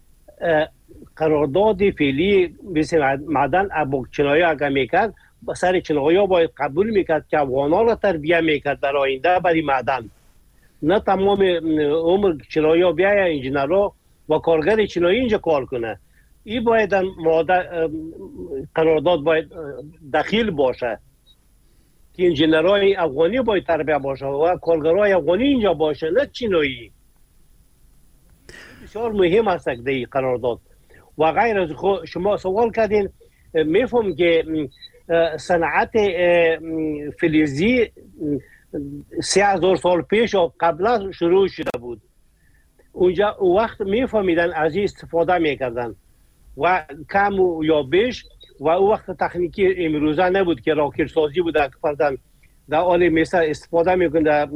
قرارداد فعلی مثل معدن ابو چنایا اگر میکرد سر چنایا باید قبول میکرد که افغانان را تربیه میکرد در آینده برای معدن، نه تمام عمر چنایا بیاید انجینرها و کارگر چنایی اینجا کار کنه. این باید قرارداد باید دخیل باشه که انجینرهای افغانی باید تربیه باشه و کارگرهای افغانی اینجا باشه، نه چینایی. بسیار مهم است در قرارداد. و غیر از شما سوال کردین، میفهم که صنعت فلزی 3000 سال پیش و قبل از شروع شده بود. اونجا وقت میفهمیدن از این استفاده میکردن و کم یا بیش و او وقت تکنیکی امروزه نبود که راکت سازی بود که پردن در حال مثل استفاده میکنن در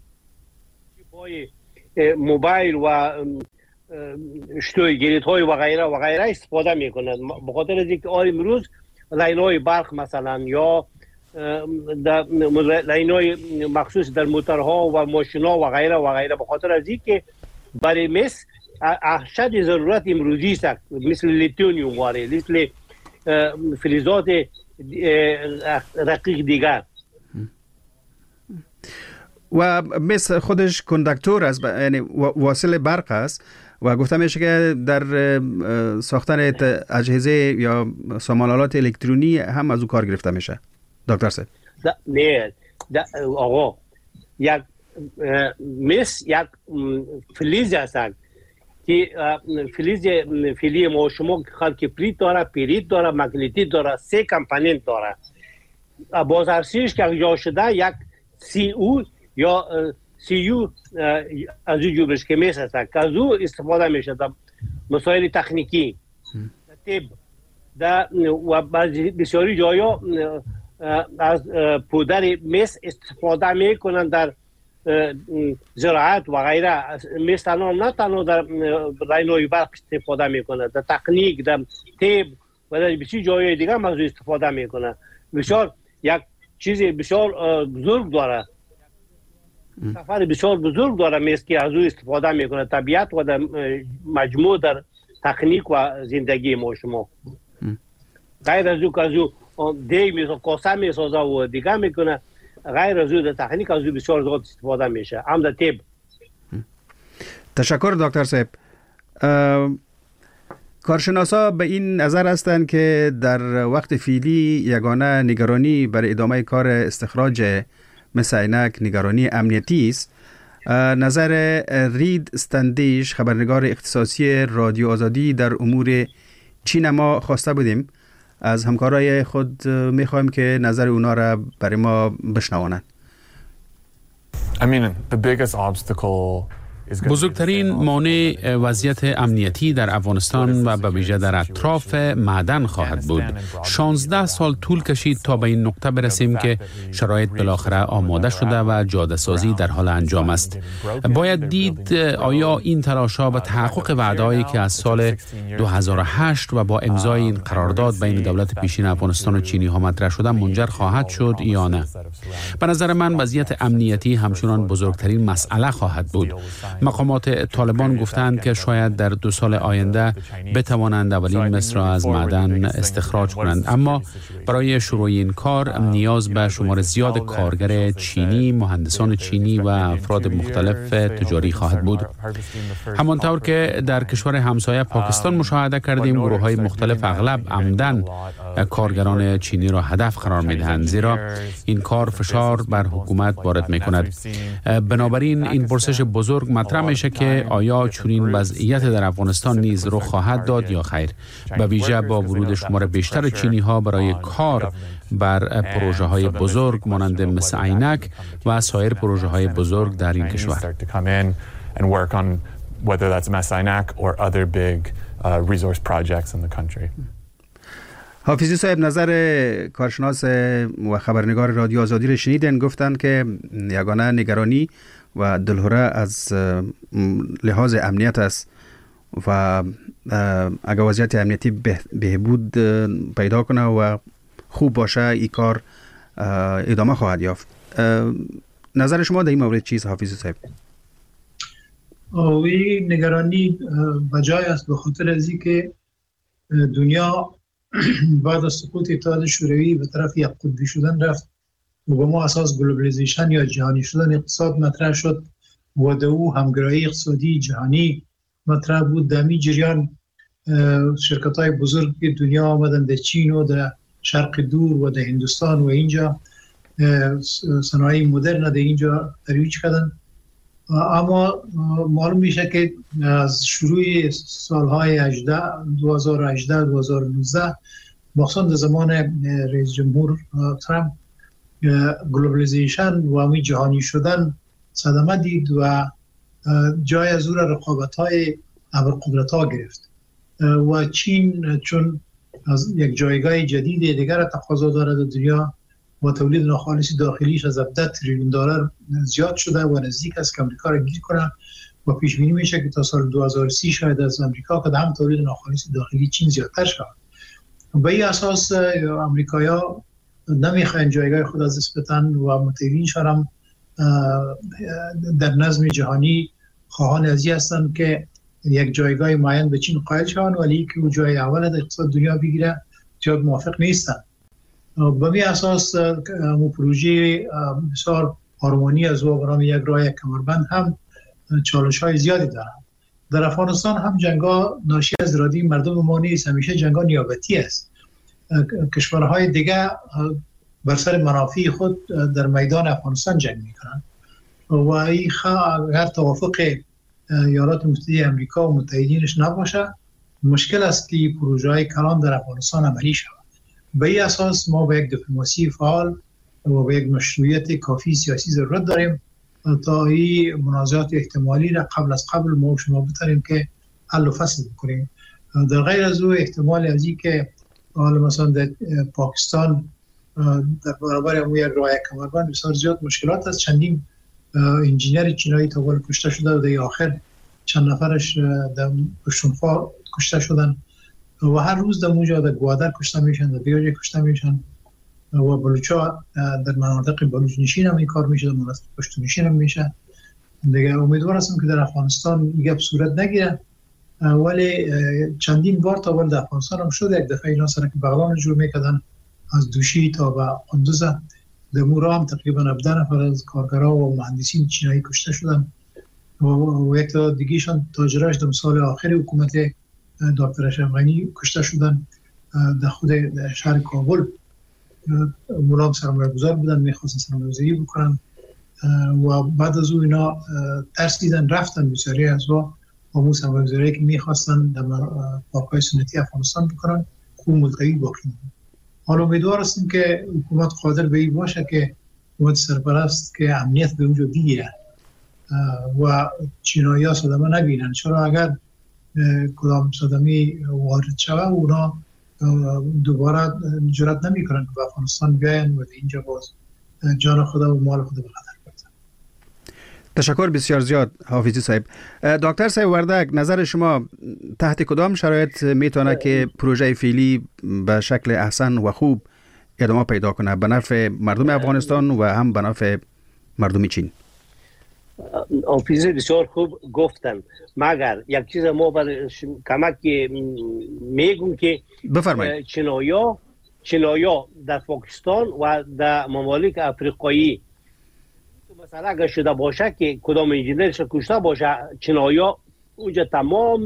موبایل و شتوی گریت های و غیره استفاده میکنن. بخاطر از اینکه امروز لاینای برق مثلا یا لاینای مخصوص در موتورها و ماشینا و غیره بخاطر از اینکه برای مس اشد ضرورت امروزی است، مثل لیتیوم واره، مثل فلزات رقیق دیگر. و مس خودش کندکتور است، یعنی واصل برق است و گفته میشه که در ساختن اجهزه یا سامان‌آلات الکترونی هم از او کار گرفته میشه. دکتر صاحب نه آقا، یک مس یک فلز است که فلی ما شما خلق پلیت داره، پیریت داره، مگنیتیت داره، 3 کامپوننت داره. بازرسیش که جا شده یک سی او یا سی یو از او جورش که مس است که از او استفاده میشه در مسائل تکنیکی طب و بسیاری جایا از پودر مس استفاده میکنن در زراعت و غیره. مس نه تنها در لاینای برق استفاده میکنه، در تکنیک، در طب و در بسیاری جای دیگه هم از او استفاده میکنه. بسیار یک چیز بسیار بزرگ داره، سفر بسیار بزرگ داره مس که از او استفاده میکنه طبیعت و در مجموع در تکنیک و زندگی ما شما. غیر از او که از او دیگ میسازه، کاسه میسازه و دیگه میکنه، غیر از او در تکنیک از او بسیار زیاد استفاده میشه، هم در طب. تشکر دکتر صاحب. کارشناسا به این نظر هستند که در وقت فعلی یگانه نگرانی برای ادامه کار استخراج مثل عینک نگرانی امنیتی است. نظر رید استندیش، خبرنگار اختصاصی رادیو آزادی در امور چین، ما خواسته بودیم از همکارای خود میخوایم که نظر اونا را برای ما بشنوانند. بزرگترین مانع وضعیت امنیتی در افغانستان و به ویژه در اطراف معدن خواهد بود. 16 سال طول کشید تا به این نقطه برسیم که شرایط بالاخره آماده شده و جاده سازی در حال انجام است. باید دید آیا این تلاش‌ها به تحقق وعده‌ای که از سال 2008 و با امضای این قرارداد بین دولت پیشین افغانستان و چینی ها مطرح شده منجر خواهد شد یا نه. به نظر من وضعیت امنیتی همچنان بزرگترین مسئله خواهد بود. مقامات طالبان گفتند که شاید در 2 سال آینده بتوانند اولین مس را از معدن استخراج کنند، اما برای شروع این کار نیاز به شمار زیاد کارگر چینی، مهندسان چینی و افراد مختلف تجاری خواهد بود. همانطور که در کشور همسایه پاکستان مشاهده کردیم، گروه‌های مختلف اغلب عمدن کارگران چینی را هدف قرار می‌دهند، زیرا این کار فشار بر حکومت وارد می‌کند. بنابراین این پرسش بزرگ مطرح میشه که آیا چنین وضعیت در افغانستان نیز رخ خواهد داد یا خیر، به ویژه با ورود شمار بیشتر چینی ها برای کار بر پروژه های بزرگ مانند مثل عینک و سایر پروژه های بزرگ در این کشور. حافظی صاحب، نظر کارشناس و خبرنگار رادیو آزادی را شنیدن. گفتند که یگانه نگرانی و دلهره از لحاظ امنیت است و اگر وضعیت امنیتی بهبود پیدا کنه و خوب باشه این کار ادامه خواهد یافت. نظر شما در این مورد چیست حافظی صاحب؟ این نگرانی بجای است، به خاطر از اینکه دنیا بعد از سقوط اتحاد شوروی به طرف یک قطبی شدن رفت و با ما اساس گلوبالیزیشن یا جهانی شدن اقتصاد مطرح شد و در او همگرایی اقتصادی جهانی مطرح بود. در می جریان شرکت‌های بزرگ دنیا آمدن در چین و در شرق دور و در هندوستان و اینجا صنایع مدرن در اینجا ترویج کردن. اما معلوم میشه که از شروع سالهای 2018 2019 مخصوصا در زمان رئیس جمهور ترامپ گلوبالیزیشن و امی جهانی شدن صدمه دید و جای از او را رقابت‌های ابرقدرت‌ها گرفت و چین چون از یک جایگاه جدید دیگر تقاضا دارد در دنیا و تولید ناخالص داخلیش از 17 تریلیون دلار زیاد شده و نزدیک است که امریکا را گیر کنه و پیش بینی میشه که تا سال 2030 شاید از امریکا که هم تولید ناخالص داخلی چین زیادتر شود. به این اساس امریکایی‌ها نمیخواین جایگاه خود از دست بدن و متحدینشان هم در نظم جهانی خواهان ازی هستند که یک جایگاه معین به چین قائل شوند، ولی که او جای اول در اقتصاد دنیا بگیره زیاد موافق نیستند. به این اساس پروژه بسیار هارمونی از و برای یک راه کمربند هم چالش‌های زیادی دارند. در افغانستان هم جنگ‌ها ناشی از اراده مردم ما نیست، همیشه جنگ‌ها نیابتی است. کشورهای دیگه بر سر منافع خود در میدان افغانستان جنگ میکنند و این اگر توافق ایالات متحده آمریکا و متحدینش نباشه مشکل است که پروژه‌های کلان در افغانستان عملی شود. به این اساس ما به یک دیپلماسی فعال و به یک مشروعیت کافی سیاسی ضرورت داریم تا این منازعات احتمالی را قبل ما و شما بتونیم که حل و فصل بکنیم. در غیر از او احتمال از این که حالا مثلا در پاکستان در برابر امو یک راه کمربند بسیار زیاد مشکلات است. چندین انجینر چینایی تا حالا کشته شده و در آخر چند نفرش در پشتونخوا کشته شدن و هر روز در اونجا در گوادر کشته میشن، در بیاجه کشته میشن و بلوچا در مناطق بلوچ نشین هم این کار میشه، در مناطق پشتون نشین هم میشه. دیگه امیدوار هستم که در افغانستان این گپ صورت نگیره، ولی چندین بار تا در افغانستان هم شده. یک دفعه اینا سر که بغلان جور میکردن از دوشی تا به قندوز، در مورا هم تقریبا 17 نفر از کارگرها و مهندسین چینایی کشته شدن و یک تا دیگهشان تاجراش در سال آخر حکومت دکتر اشرف غنی کشته شدن در خود شهر کابل. مورا هم سرمایه‌گذار بودن، میخواستن سرمایه‌گذاری بکنن و بعد از اون اینا ترسیدن رفتن بسیاری از همون سرمایه‌گذاری که میخواستن در پارک‌های سنتی افغانستان بکنن خوب ملتوی باقی موند. حالا امیدوار هستیم که حکومت قادر به این باشه که حکومت سرپرست که امنیت به اونجا بگیره و چینایی‌ها صدمه نبینن، چرا اگر کدام صدمه وارد شود اونا دوباره جرأت نمی‌کنن که به افغانستان بیاین و اینجا باز جان خدا و مال خدا به خطر بندازن. تشکر بسیار زیاد حافظی صاحب. دکتر صاحب وردک، نظر شما تحت کدام شرایط میتونه که پروژه فعلی به شکل احسن و خوب ادامه پیدا کنه به نفع مردم افغانستان و هم به نفع مردم چین؟ حافظی بسیار خوب گفتن، مگر یک چیز ما برای کمک میگم که بفرمایید. چینایا در پاکستان و در ممالک افریقایی مثلا اگر شده باشه که کدام انجینرش کشته باشه، چینایا اونجا تمام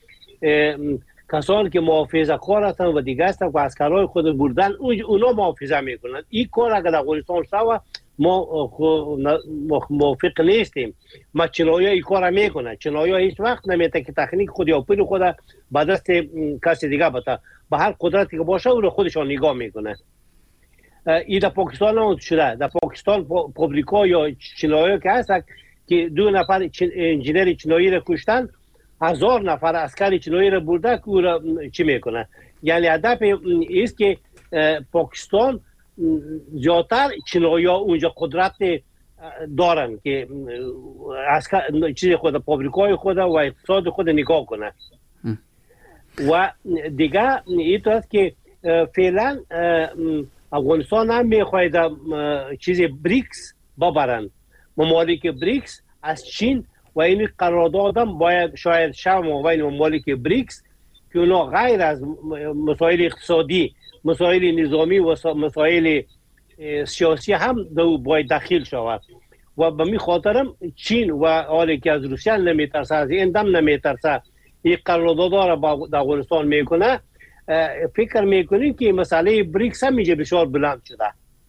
کسانی که محافظه کار هستن و دیگه هستن و عسکرهای خود بردن اونا محافظه میکنن. این کار اگر در افغانستان شده ما موافق نیستیم. ما چینایا این کار میکنن. چینایا هیچ وقت نمیته که تکنیک خود یا پول خود به دست کسی دیگه بده، به هر قدرتی که باشه اون خودشان نگاه میکنه. این در پاکستان هم شده. در پاکستان پابریکا یا چینایی که هست که 2 نفر انجینر چینایی را کشتن، 1000 نفر عسکر چینایی را برده که او را چی میکنه. یعنی هدف است که پاکستان زیادتر چینایی ها اونجا قدرت دارن که عسکر چیز خود پابریکای خود و اقتصاد خود نگاه کنه. و دیگه این تو است که فعلا افغانستان هم میخواهد چیز بریکس ببرن. ممالک بریکس از چین و این قرارداد هم باید شاید شب بین ممالک بریکس که اونا غیر از مسائل اقتصادی، مسائل نظامی و مسائل سیاسی هم باید داخل شود. و به می خاطرم چین و حالی که از روسیه نمیترسه، از این دم نمیترسه، این قرارداد را در افغانستان میکنه، فکر میکنیم که مسئله بریکس هم میشه بسیار بلند شده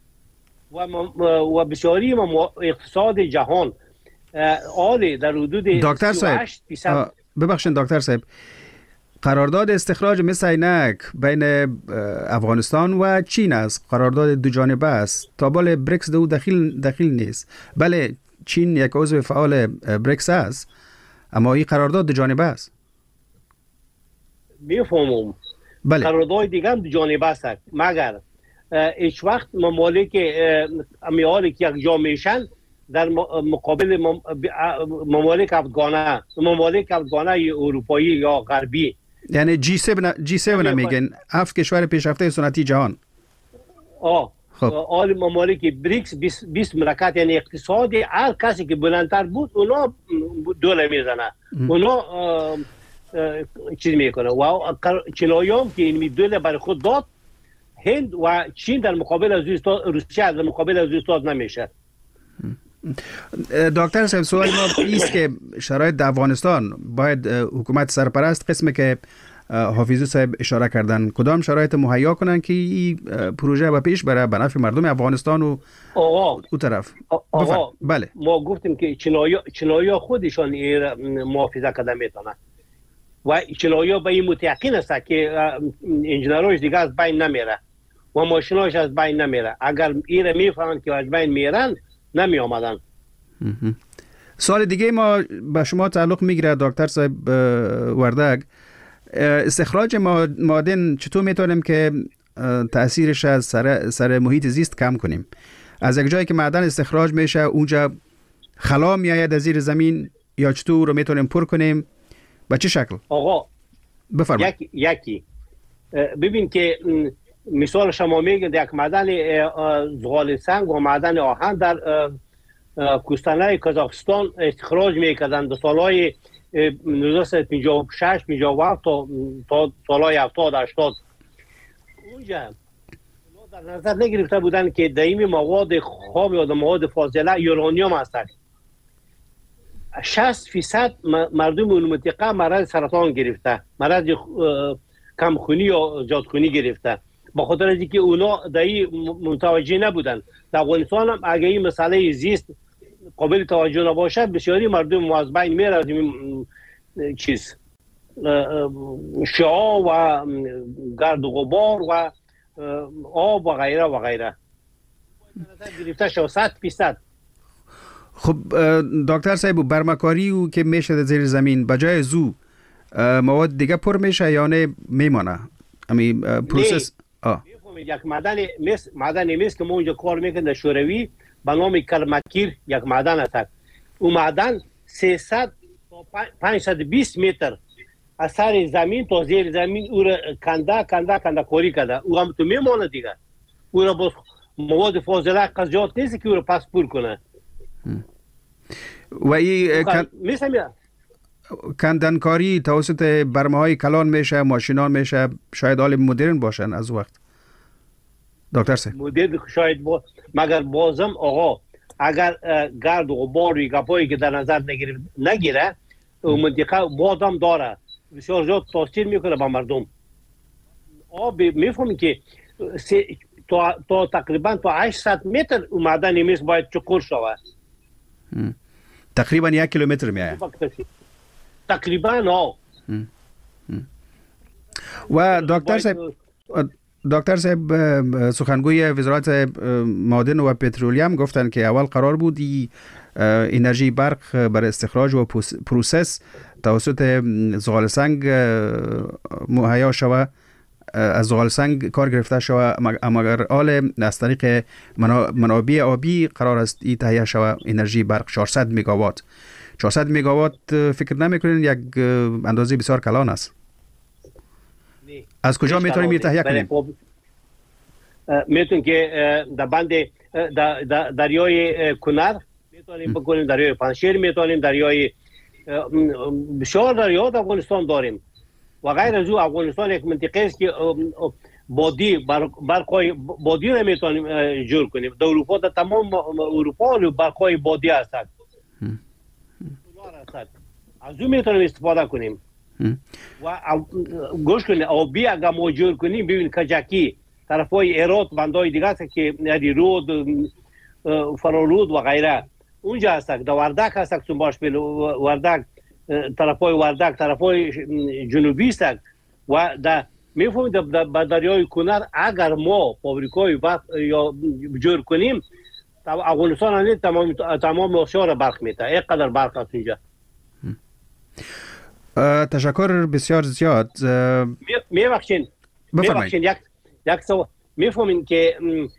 و بسیاری اقتصاد جهان حالی در حدود دکتر صاحب ببخشید دکتر صاحب، قرارداد استخراج مثل عینک بین افغانستان و چین است، قرارداد دو جانبه است. تا بال بریکس دو دخیل نیست. بله چین یک عضو فعال بریکس است، اما این قرارداد دو جانبه است. میفهمم. بله. قرارداد دیگه هم دو جانبه است، مگر هیچ وقت ممالک امیالی که یک جا میشن در مقابل ممالک افغانه اروپایی یا غربی، یعنی G7 نمیگن، 7 کشور پیشرفته صنعتی جهان. خب آل ممالک بریکس 20 مملکت، یعنی اقتصاد هر کسی که بلندتر بود اونا دوله میزنه، اونا چیز میکنه. و چینایی‌ها که این دوله برای خود داد، هند و چین در مقابل از روسیه در مقابل از استاد نمیشه. دکتر صاحب سوال ما ایست که شرایط در افغانستان باید حکومت سرپرست، قسمی که حافظی صاحب اشاره کردن، کدام شرایط مهیا کنن که این پروژه به پیش بره به نفع مردم افغانستان و او طرف؟ بله ما گفتیم که چینایی‌ها خودشان محافظه کردن میتونن و چینایی‌ها به این متیقن است که انجینرهاش دیگه از بین نمیره و ماشیناش از بین نمیره. اگر ایره میفهمن که از بین میرن نمی آمدن. سوال دیگه ما به شما تعلق میگیره دکتر صاحب وردگ. استخراج معادن چطور میتونیم که تأثیرش از سر محیط زیست کم کنیم؟ از یک جایی که معدن استخراج میشه اونجا خلا میآید از زیر زمین، یا چطور رو میتونیم پر کنیم؟ به چه شکل؟ آقا بفرمایید. یکی ببین که مثال شما میگید یک معدن زغال سنگ و معدن آهن در کوهستان‌های کازاخستان استخراج میکردن در سالهای 1956 57 تا سالهای 70 80. اونجا در نظر نگرفته بودن که دائمی مواد خام یا مواد فاضله یورانیوم هست. 60% مردم اون منطقه مرض سرطان گرفته، مرض کمخونی یا زیادخونی گرفته، با خاطر از اینکه اونا دایی متوجه نبودن. در افغانستان هم اگه این مسئله زیست قابل توجه نباشه، بسیاری مردم از بین میره از این چیز شعاع و گرد و غبار و آب و غیره و غیره گرفته شد 100%. خب دکتر صاحب برمکاری او که میشه در زیر زمین بجای زو مواد دیگه پر میشه یا نه میمانه؟ همین پروسس یک معدن میست که ما اونجا کار میکنه در شوروی به نام کرمکیر، یک معدن است. اون معدن 300 تا 520 متر از سر زمین تا زیر زمین او را کنده کاری کرده. او هم تو میمانه دیگه. او را با مواد فاضله قضیات نیست که او را پس پر کنه. و این کندنکاری توسط برمه‌های کلان میشه، ماشینان میشه، شاید حال مدرن باشن از وقت دکتر صاحب. مدرن شاید مگر بازم آقا اگر گرد و غبار و گپایی که در نظر نگیره منطقه بادم داره، بسیار زیاد تاثیر میکنه با مردم. آب میفهمی که تا تقریبا تا 800 متر معدن میست باید چکور شود. تقریبا 1 کیلومتر میایه تقریبا. و دکتر صاحب سخنگوی وزارت معادن و پترولیوم گفتن که اول قرار بود انرژی برق برای استخراج و پروسس توسط زغال سنگ مهیا شود، از زغال سنگ کار گرفته شود، اما اگر آل از طریق منابع آبی قرار است این تهیه شود انرژی برق 400 مگاوات. 400 مگاوات فکر نمیکنین یک اندازه بسیار کلان است؟ از کجا میتونیم تهیه کنیم؟ میتونیم که در بند دریای کنر میتونیم بکنیم، دریای پنشیر میتونیم، دریای بسیار دریا در افغانستان داریم و غیر از او افغانستان یک منطقه است که بادی برقای بادی نمیتونیم جور کنیم. در اروپا در تمام اروپا برقای بادی هستند، از اون میتونیم استفاده کنیم. و گوش کنید آبی اگر ما جور کنیم ببین کجکی طرفای ایرات بندای دیگه هست که یعنی رود فرارود و غیره اونجا هست. در وردک هست سنباش بیل وردک طرفای وردک، طرفای جنوبی است و در میفهمید در دریای کنر اگر ما فابریکای برق یا جور کنیم افغانستان تمام آسیا را برق میده. اینقدر برق است اینجا. تشکر بسیار زیاد. میبخشین یک سوال میفهمین که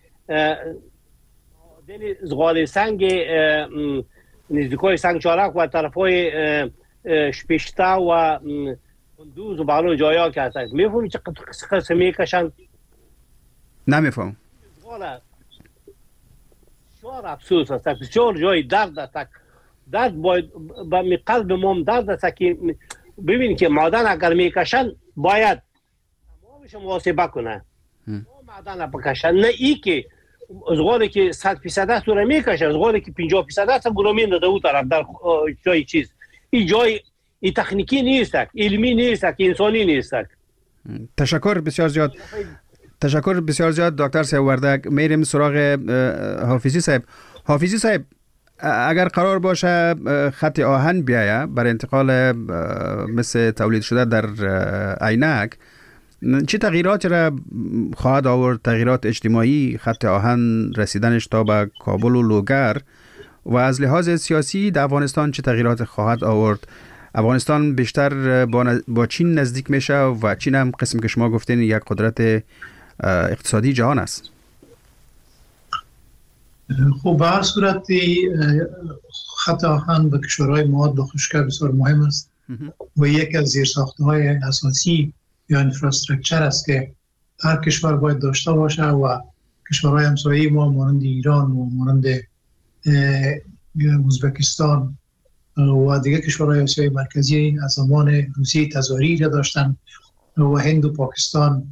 دل زغال سنگ نزدیکای سنگ چارک و طرفای شپشته و کندوز و بالا جایا که هست میفهمین چه قسم میکشن؟ نمیفهم. بسیار افسوس است، بسیار جای درد است. درد باید به قلب ما درد است که ببینید که معدن اگر میکشن باید تمامش محاسبه کنه. معدن بکشن، نه ای که ازغالی که 100% است رو میکشه، ازغالی که 50% است برو میندازه اون طرف در جای چیز. این جای این تکنیکی نیست، علمی نیست، انسانی نیست. تشکر بسیار زیاد. تشکر بسیار زیاد دکتر صاحب وردک. میریم سراغ حافظی صاحب. حافظی صاحب، اگر قرار باشه خط آهن بیایه برای انتقال مثل تولید شده در عینک، چه تغییراتی را خواهد آورد؟ تغییرات اجتماعی، خط آهن رسیدنش تا به کابل و لوگر، و از لحاظ سیاسی در افغانستان چه تغییرات خواهد آورد؟ افغانستان بیشتر با چین نزدیک میشه و چین هم قسم که شما گفتین یک قدرت اقتصادی جهان است. خب به هر صورت خط آهن به کشورهای مواد خشک بسیار مهم است و یک از زیرساختهای اساسی یا انفراستراکچر است که هر کشور باید داشته باشه و کشورهای همسایه ما مانند ایران و مانند ازبکستان و دیگه کشورهای آسیای مرکزی از زمان روسیه تزاری را داشتن و هند و پاکستان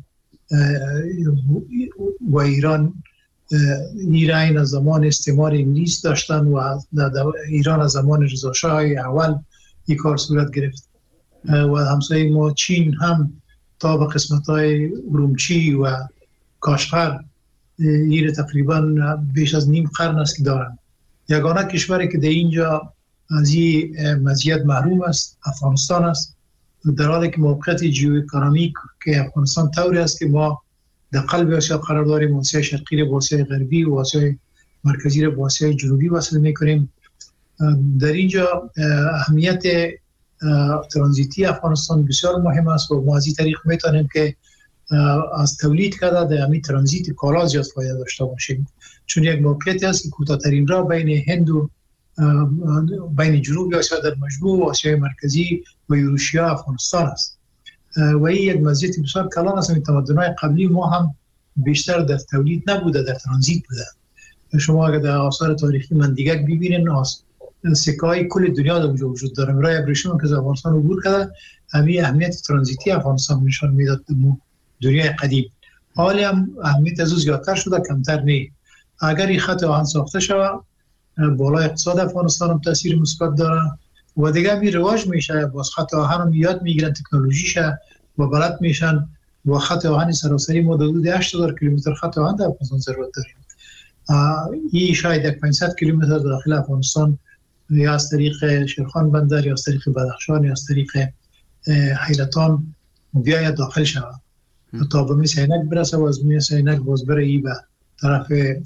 و ایران ایران از زمان استعمار انگلیس داشتن و ایران از زمان رضا شاه اول این کار صورت گرفت و همسایه ما چین هم تا به قسمت‌های ارومچی و کاشغر این تقریبا بیش از نیم قرن است که دارن. یگانه کشوری که در اینجا از این مزیت محروم است افغانستان است، در حالی که موقعیت ژئواکونومیک که افغانستان طوری است که ما در قلب آسیا قرار داریم، آسیای شرقی با آسیای غربی و آسیای مرکزی را با آسیای جنوبی وصل می‌کنیم. در اینجا اهمیت ترانزیتی افغانستان بسیار مهم است و ما از این طریق میتونیم که از تولید کرده در همین ترانزیت کالا زیاد فایده داشته باشیم، چون یک موقعیتی است که کوتاه‌ترین راه بین هند و بین جنوب آسیا در مجموع آسیای مرکزی و یوروشیا افغانستان است و این یک مزیت بسیار کلان است. این تمدن‌های قبلی ما هم بیشتر در تولید نبوده، در ترانزیت بوده. شما اگر در آثار تاریخی مندیگک ببینید سکه‌های کل دنیا در وجود داره. برای ابریشم که از افغانستان عبور کرده همین اهمیت ترانزیتی افغانستان نشان میداد دنیای قدیم. حالی هم اهمیت از او زیادتر شده، کمتر نه. اگر این خط آهن ساخته شود بالای اقتصاد افغانستان هم تاثیر مثبت داره و دیگه می رواج میشه. باز خط آهن هم یاد میگیرن تکنولوژیشه و بلد میشن و خط آهن سراسری ما حدود 8000 کیلومتر خط آهن در افغانستان ضرورت داریم. این شاید 500 کیلومتر داخل افغانستان یا از طریق شیرخان بندر یا از طریق بدخشان یا از طریق حیرتان بیاید داخل شود تا به میس عینک برسه و از میس عینک باز بره ای به طرف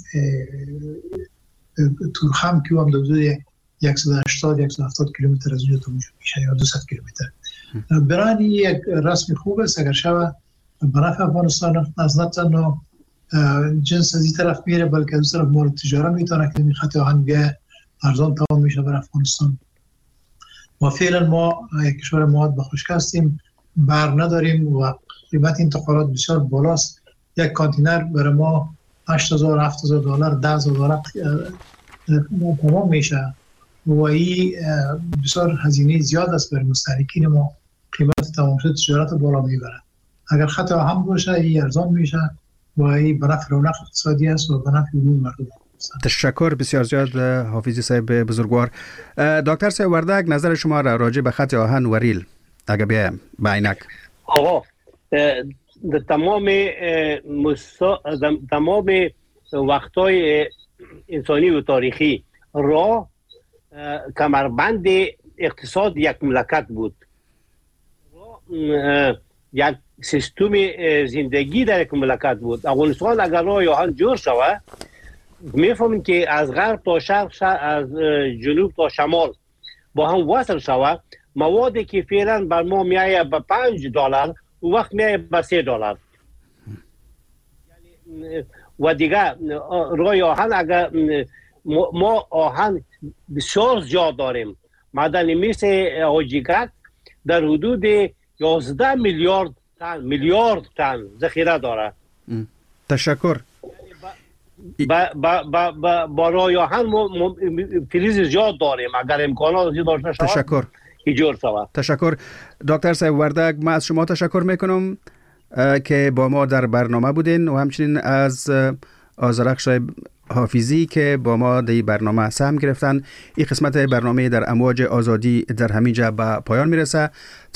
تورخم که هم حدود 180-170 کیلومتر از اونجا تا میشه یا 200 کیلومتر. برای یک رسم خوب است اگر شود به نفع افغانستان، از نه تنها جنس از این طرف میره بلکه از طرف مال تجاره میتونه که این خط آهن بیاید ارزان تمام میشه برای افغانستان. و فعلا ما یک کشور مواد خشک هستیم، بر نداریم و قیمت انتقالات بسیار بالاست. یک کانتینر برای ما $8,000-$7,000 $10,000 تمام میشه و این بسیار هزینه زیاد است برای مستهلکین ما. قیمت تمام شد تجارت بالا میبره. اگر خط آهن باشه این ارزان میشه و این به نفع رونق اقتصادی است و به نفع عموم مردم. تشکر بسیار زیاد حافظی صاحب بزرگوار. دکتر صاحب وردک، نظر شما را راجع به خط آهن و ریل اگه بیایم به عینک. آقا تمام وقتای انسانی و تاریخی راه کمربند اقتصاد یک مملکت بود، یک سیستم زندگی در یک مملکت بود. افغانستان اگر راه آهن جور شود، میفهمیم که از غرب تا شرق، از جنوب تا شمال با هم وصل شود، موادی که فعلا بر ما میایه به $5 او وقت میایه به $3. و دیگه راه آهن اگر ما آهن بسیار زیاد داریم، معدن مس حاجیگک در حدود 11 میلیارد تن ذخیره داره. تشکر. با راه آهن فلز زیاد داریم، اگر امکانات زیاد داشته شود تشکر جور شود. تشکر دکتر صاحب وردک، من از شما تشکر میکنم که با ما در برنامه بودین و همچنین از آذرخ صاحب حافظی که با ما در برنامه سهم گرفتن. این قسمت برنامه در امواج آزادی در همینجا به پایان میرسه.